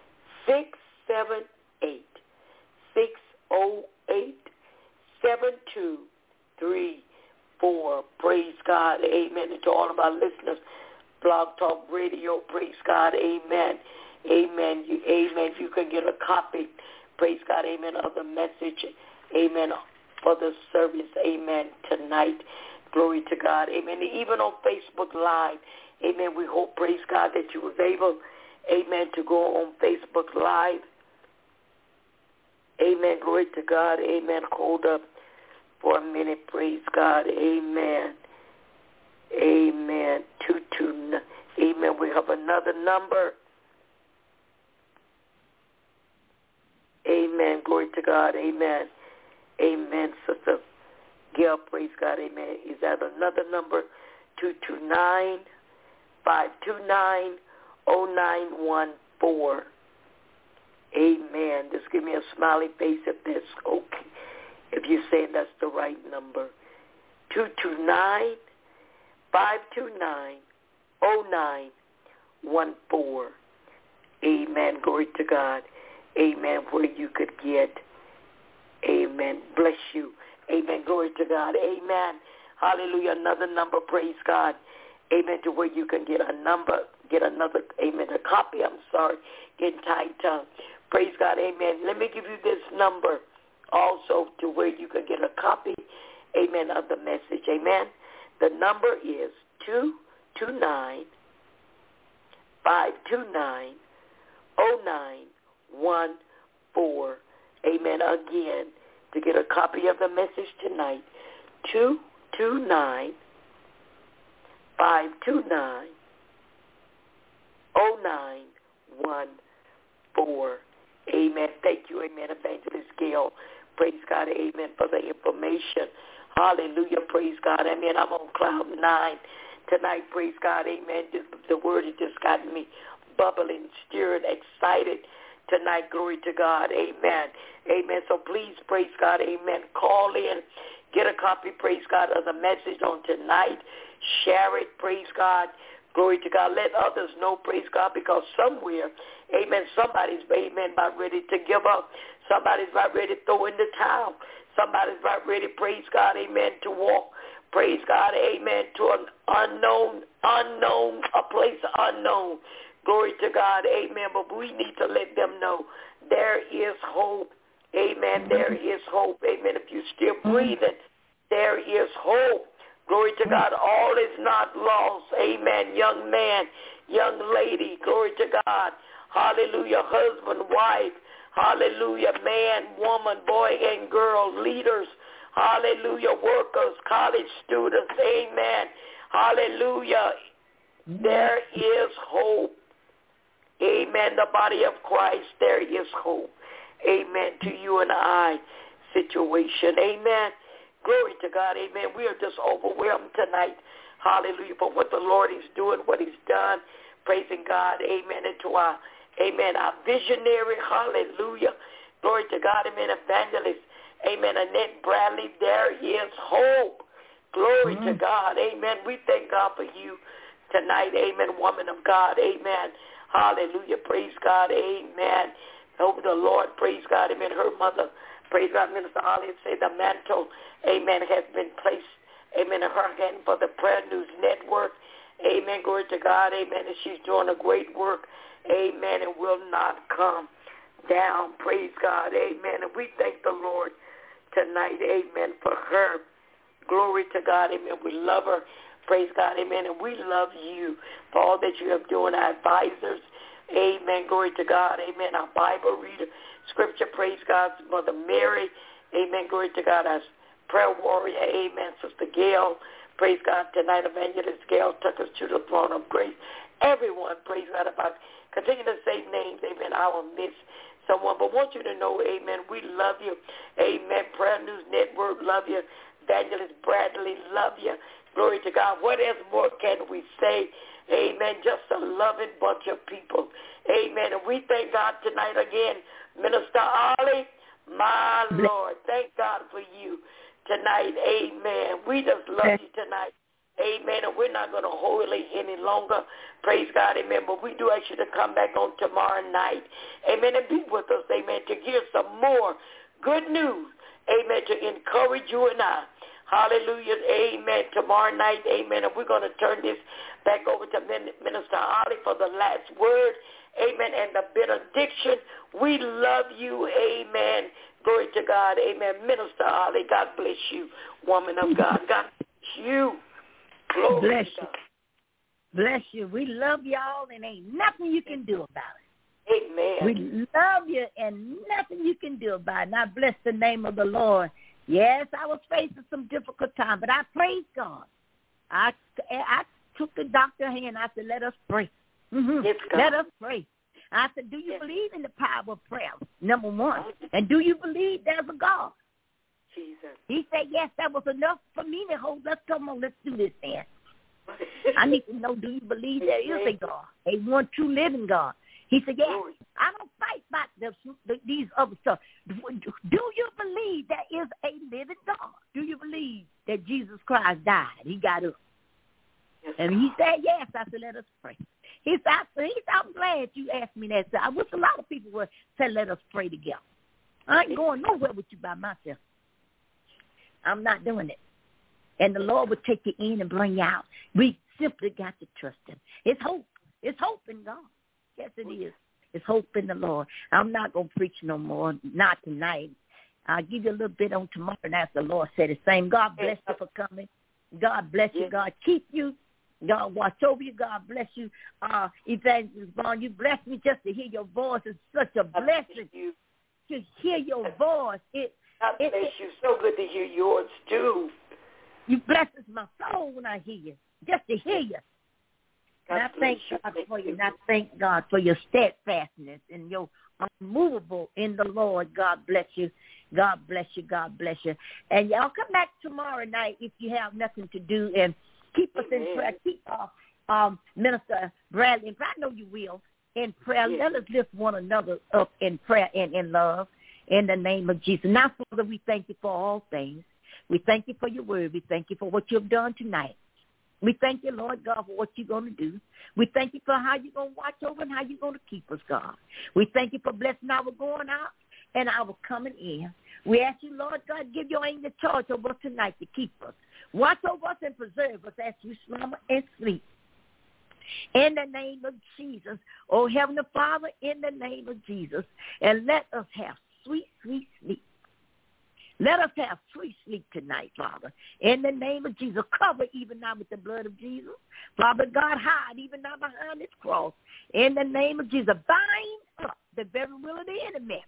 678-608-7234. Praise God. Amen. And to all of our listeners, Blog Talk Radio, praise God. Amen. Amen. You can get a copy, praise God, amen, of the message, amen, for the service, amen, tonight. Glory to God. Amen. Even on Facebook Live, amen, we hope, praise God, that you was able, amen, to go on Facebook Live. Amen. Glory to God. Amen. Hold up for a minute. Praise God. Amen. Amen. 229. Amen. We have another number. Amen. Glory to God. Amen. Amen. Sister Gail, praise God. Amen. Is that another number? 229-529-0914. Amen. Just give me a smiley face if that's okay. If you're saying that's the right number. 229-529-0914. Amen. Glory to God. Amen. Where you could get. Amen. Bless you. Amen. Glory to God. Amen. Hallelujah. Another number. Praise God. Amen. To where you can get a number. Get another. Amen. A copy. I'm sorry. Getting tight tongue. Praise God. Amen. Let me give you this number also to where you can get a copy. Amen. Of the message. Amen. The number is 229-529-0914. Amen. Again, to get a copy of the message tonight, 229-529-0914. Amen. Thank you, amen, Evangelist Gail. Praise God, amen, for the information. Hallelujah, praise God. Amen. I'm on cloud 9 tonight, praise God, amen. The word has just gotten me bubbling, stirred, excited tonight. Glory to God, amen. Amen. So please, praise God, amen. Call in, get a copy, praise God, of the message on tonight. Share it, praise God. Glory to God. Let others know, praise God, because somewhere, amen, somebody's, amen, about ready to give up. Somebody's about ready to throw in the towel. Somebody's about ready, praise God, amen, to walk, praise God, amen, to an unknown, a place unknown. Glory to God, amen. But we need to let them know there is hope, amen. There is hope, amen. If you're still breathing, there is hope. Glory to God. All is not lost. Amen. Young man, young lady. Glory to God. Hallelujah. Husband, wife. Hallelujah. Man, woman, boy, and girl. Leaders. Hallelujah. Workers, college students. Amen. Hallelujah. There is hope. Amen. The body of Christ, there is hope. Amen. To you and I situation. Amen. Glory to God, amen. We are just overwhelmed tonight, hallelujah, for what the Lord is doing, what he's done. Praising God, amen, and to our, amen, our visionary, hallelujah. Glory to God, amen, evangelist, amen, Annette Bradley, there is hope. Glory to God, amen. We thank God for you tonight, amen, woman of God, amen. Hallelujah, praise God, amen. Over the Lord, praise God, amen. Her mother, praise God, Minister Holly, say the mantle, amen, has been placed, amen, in her hand for the Prayer News Network. Amen, glory to God, amen, and she's doing a great work, amen, and will not come down, praise God, amen. And we thank the Lord tonight, amen, for her. Glory to God, amen. We love her, praise God, amen, and we love you for all that you have done, our advisors, amen, glory to God, amen, our Bible reader, Scripture, praise God, Mother Mary, amen, glory to God, our prayer warrior, amen, Sister Gail, praise God, tonight, Evangelist Gail took us to the throne of grace. Everyone, praise God, about continue to say names, amen, I will miss someone, but want you to know, amen, we love you, amen, Prayer News Network, love you, Evangelist Bradley, love you, glory to God. What else more can we say? Amen. Just a loving bunch of people. Amen. And we thank God tonight again, Minister Ollie, my Lord. Thank God for you tonight. Amen. We just love you tonight. Amen. And we're not going to hold it any longer. Praise God. Amen. But we do ask you to come back on tomorrow night. Amen. And be with us. Amen. To give some more good news. Amen. To encourage you and I. Hallelujah. Amen. Tomorrow night. Amen. And we're going to turn this back over to Minister Holly for the last word. Amen. And the benediction. We love you. Amen. Glory to God. Amen. Minister Holly, God bless you, woman of God. God bless you. Glory Bless to you. God. Bless you. We love y'all, and ain't nothing you can do about it. Amen. We love you, and nothing you can do about it. And I bless the name of the Lord. Yes, I was facing some difficult time, but I praise God. I took the doctor's hand. I said, let us pray. Yes, God. Let us pray. I said, do you believe in the power of prayer, number one? And do you believe there's a God? Jesus. He said, yes, that was enough for me to hold. Let's come on, let's do this then. I need to know, do you believe there is a God, a one true living God? He said, yes, I don't fight back these other stuff. Do you believe there is a living God? Do you believe that Jesus Christ died? He got up. Yes, and he said, yes. I said, let us pray. He said, I'm glad you asked me that. So I wish a lot of people would say, let us pray together. I ain't going nowhere with you by myself. I'm not doing it. And the Lord will take you in and bring you out. We simply got to trust him. It's hope. It's hope in God. Yes, it is. It's hope in the Lord. I'm not going to preach no more, not tonight. I'll give you a little bit on tomorrow, and as the Lord said the same. God bless you for coming. God bless you. God keep you. God watch over you. God bless you. Evangelist Vaughn, you blessed me just to hear your voice. It's such a blessing to hear your voice. God bless you. So good to hear yours, too. You blesses my soul when I hear you, just to hear you. And I thank God for you, and I thank God for your steadfastness and your unmovable in the Lord. God bless you. God bless you. God bless you. And y'all come back tomorrow night if you have nothing to do, and keep us in prayer. Keep Minister Bradley, and I know you will, in prayer. Let us lift one another up in prayer and in love in the name of Jesus. Now, Father, we thank you for all things. We thank you for your word. We thank you for what you have done tonight. We thank you, Lord God, for what you're going to do. We thank you for how you're going to watch over and how you're going to keep us, God. We thank you for blessing our going out and our coming in. We ask you, Lord God, give your angel charge over us tonight to keep us. Watch over us and preserve us as we slumber and sleep. In the name of Jesus, oh Heavenly Father, in the name of Jesus, and let us have sweet, sweet sleep. Let us have sweet sleep tonight, Father. In the name of Jesus, cover even now with the blood of Jesus. Father God, hide even now behind this cross. In the name of Jesus, bind up the very will of the enemy.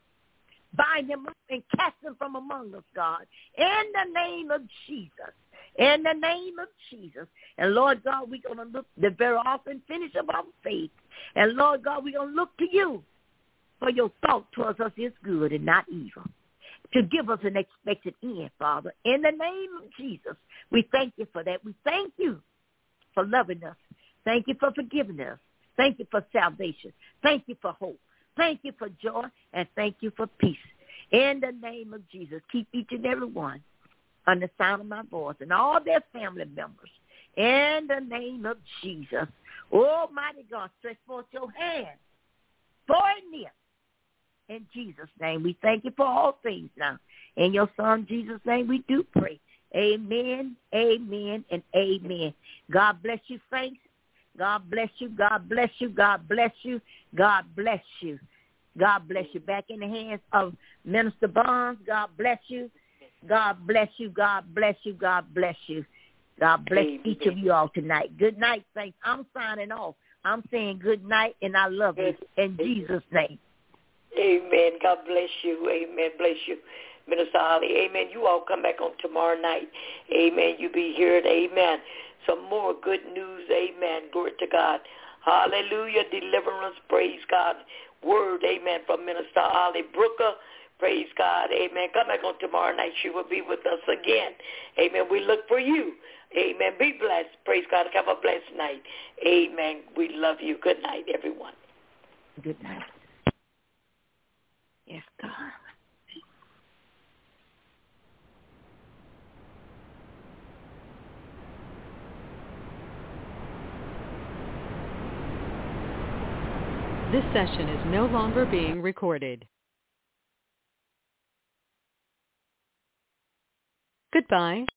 Bind them up and cast them from among us, God. In the name of Jesus. In the name of Jesus. And Lord God, we're going to look the very author and finish of our faith. And Lord God, we're going to look to you, for your thought towards us is good and not evil, to give us an expected end, Father. In the name of Jesus, we thank you for that. We thank you for loving us. Thank you for forgiving us. Thank you for salvation. Thank you for hope. Thank you for joy, and thank you for peace. In the name of Jesus, keep each and every one on the sound of my voice and all their family members. In the name of Jesus, Almighty God, stretch forth your hand far and near. In Jesus' name, we thank you for all things now. In your Son, Jesus' name, we do pray. Amen, amen, and amen. God bless you, saints. God bless you. God bless you. God bless you. God bless you. God bless you. Back in the hands of Minister Barnes. God bless you. God bless you. God bless you. God bless you. God bless each of you all tonight. Good night, saints. I'm signing off. I'm saying good night, and I love you in Jesus' name. Amen. God bless you. Amen. Bless you, Minister Holly. Amen. You all come back on tomorrow night. Amen. You be here. Amen. Some more good news. Amen. Glory to God. Hallelujah. Deliverance. Praise God. Word. Amen. From Minister Holly Brooker. Praise God. Amen. Come back on tomorrow night. She will be with us again. Amen. We look for you. Amen. Be blessed. Praise God. Have a blessed night. Amen. We love you. Good night, everyone. Good night. Yes, God. This session is no longer being recorded. Goodbye.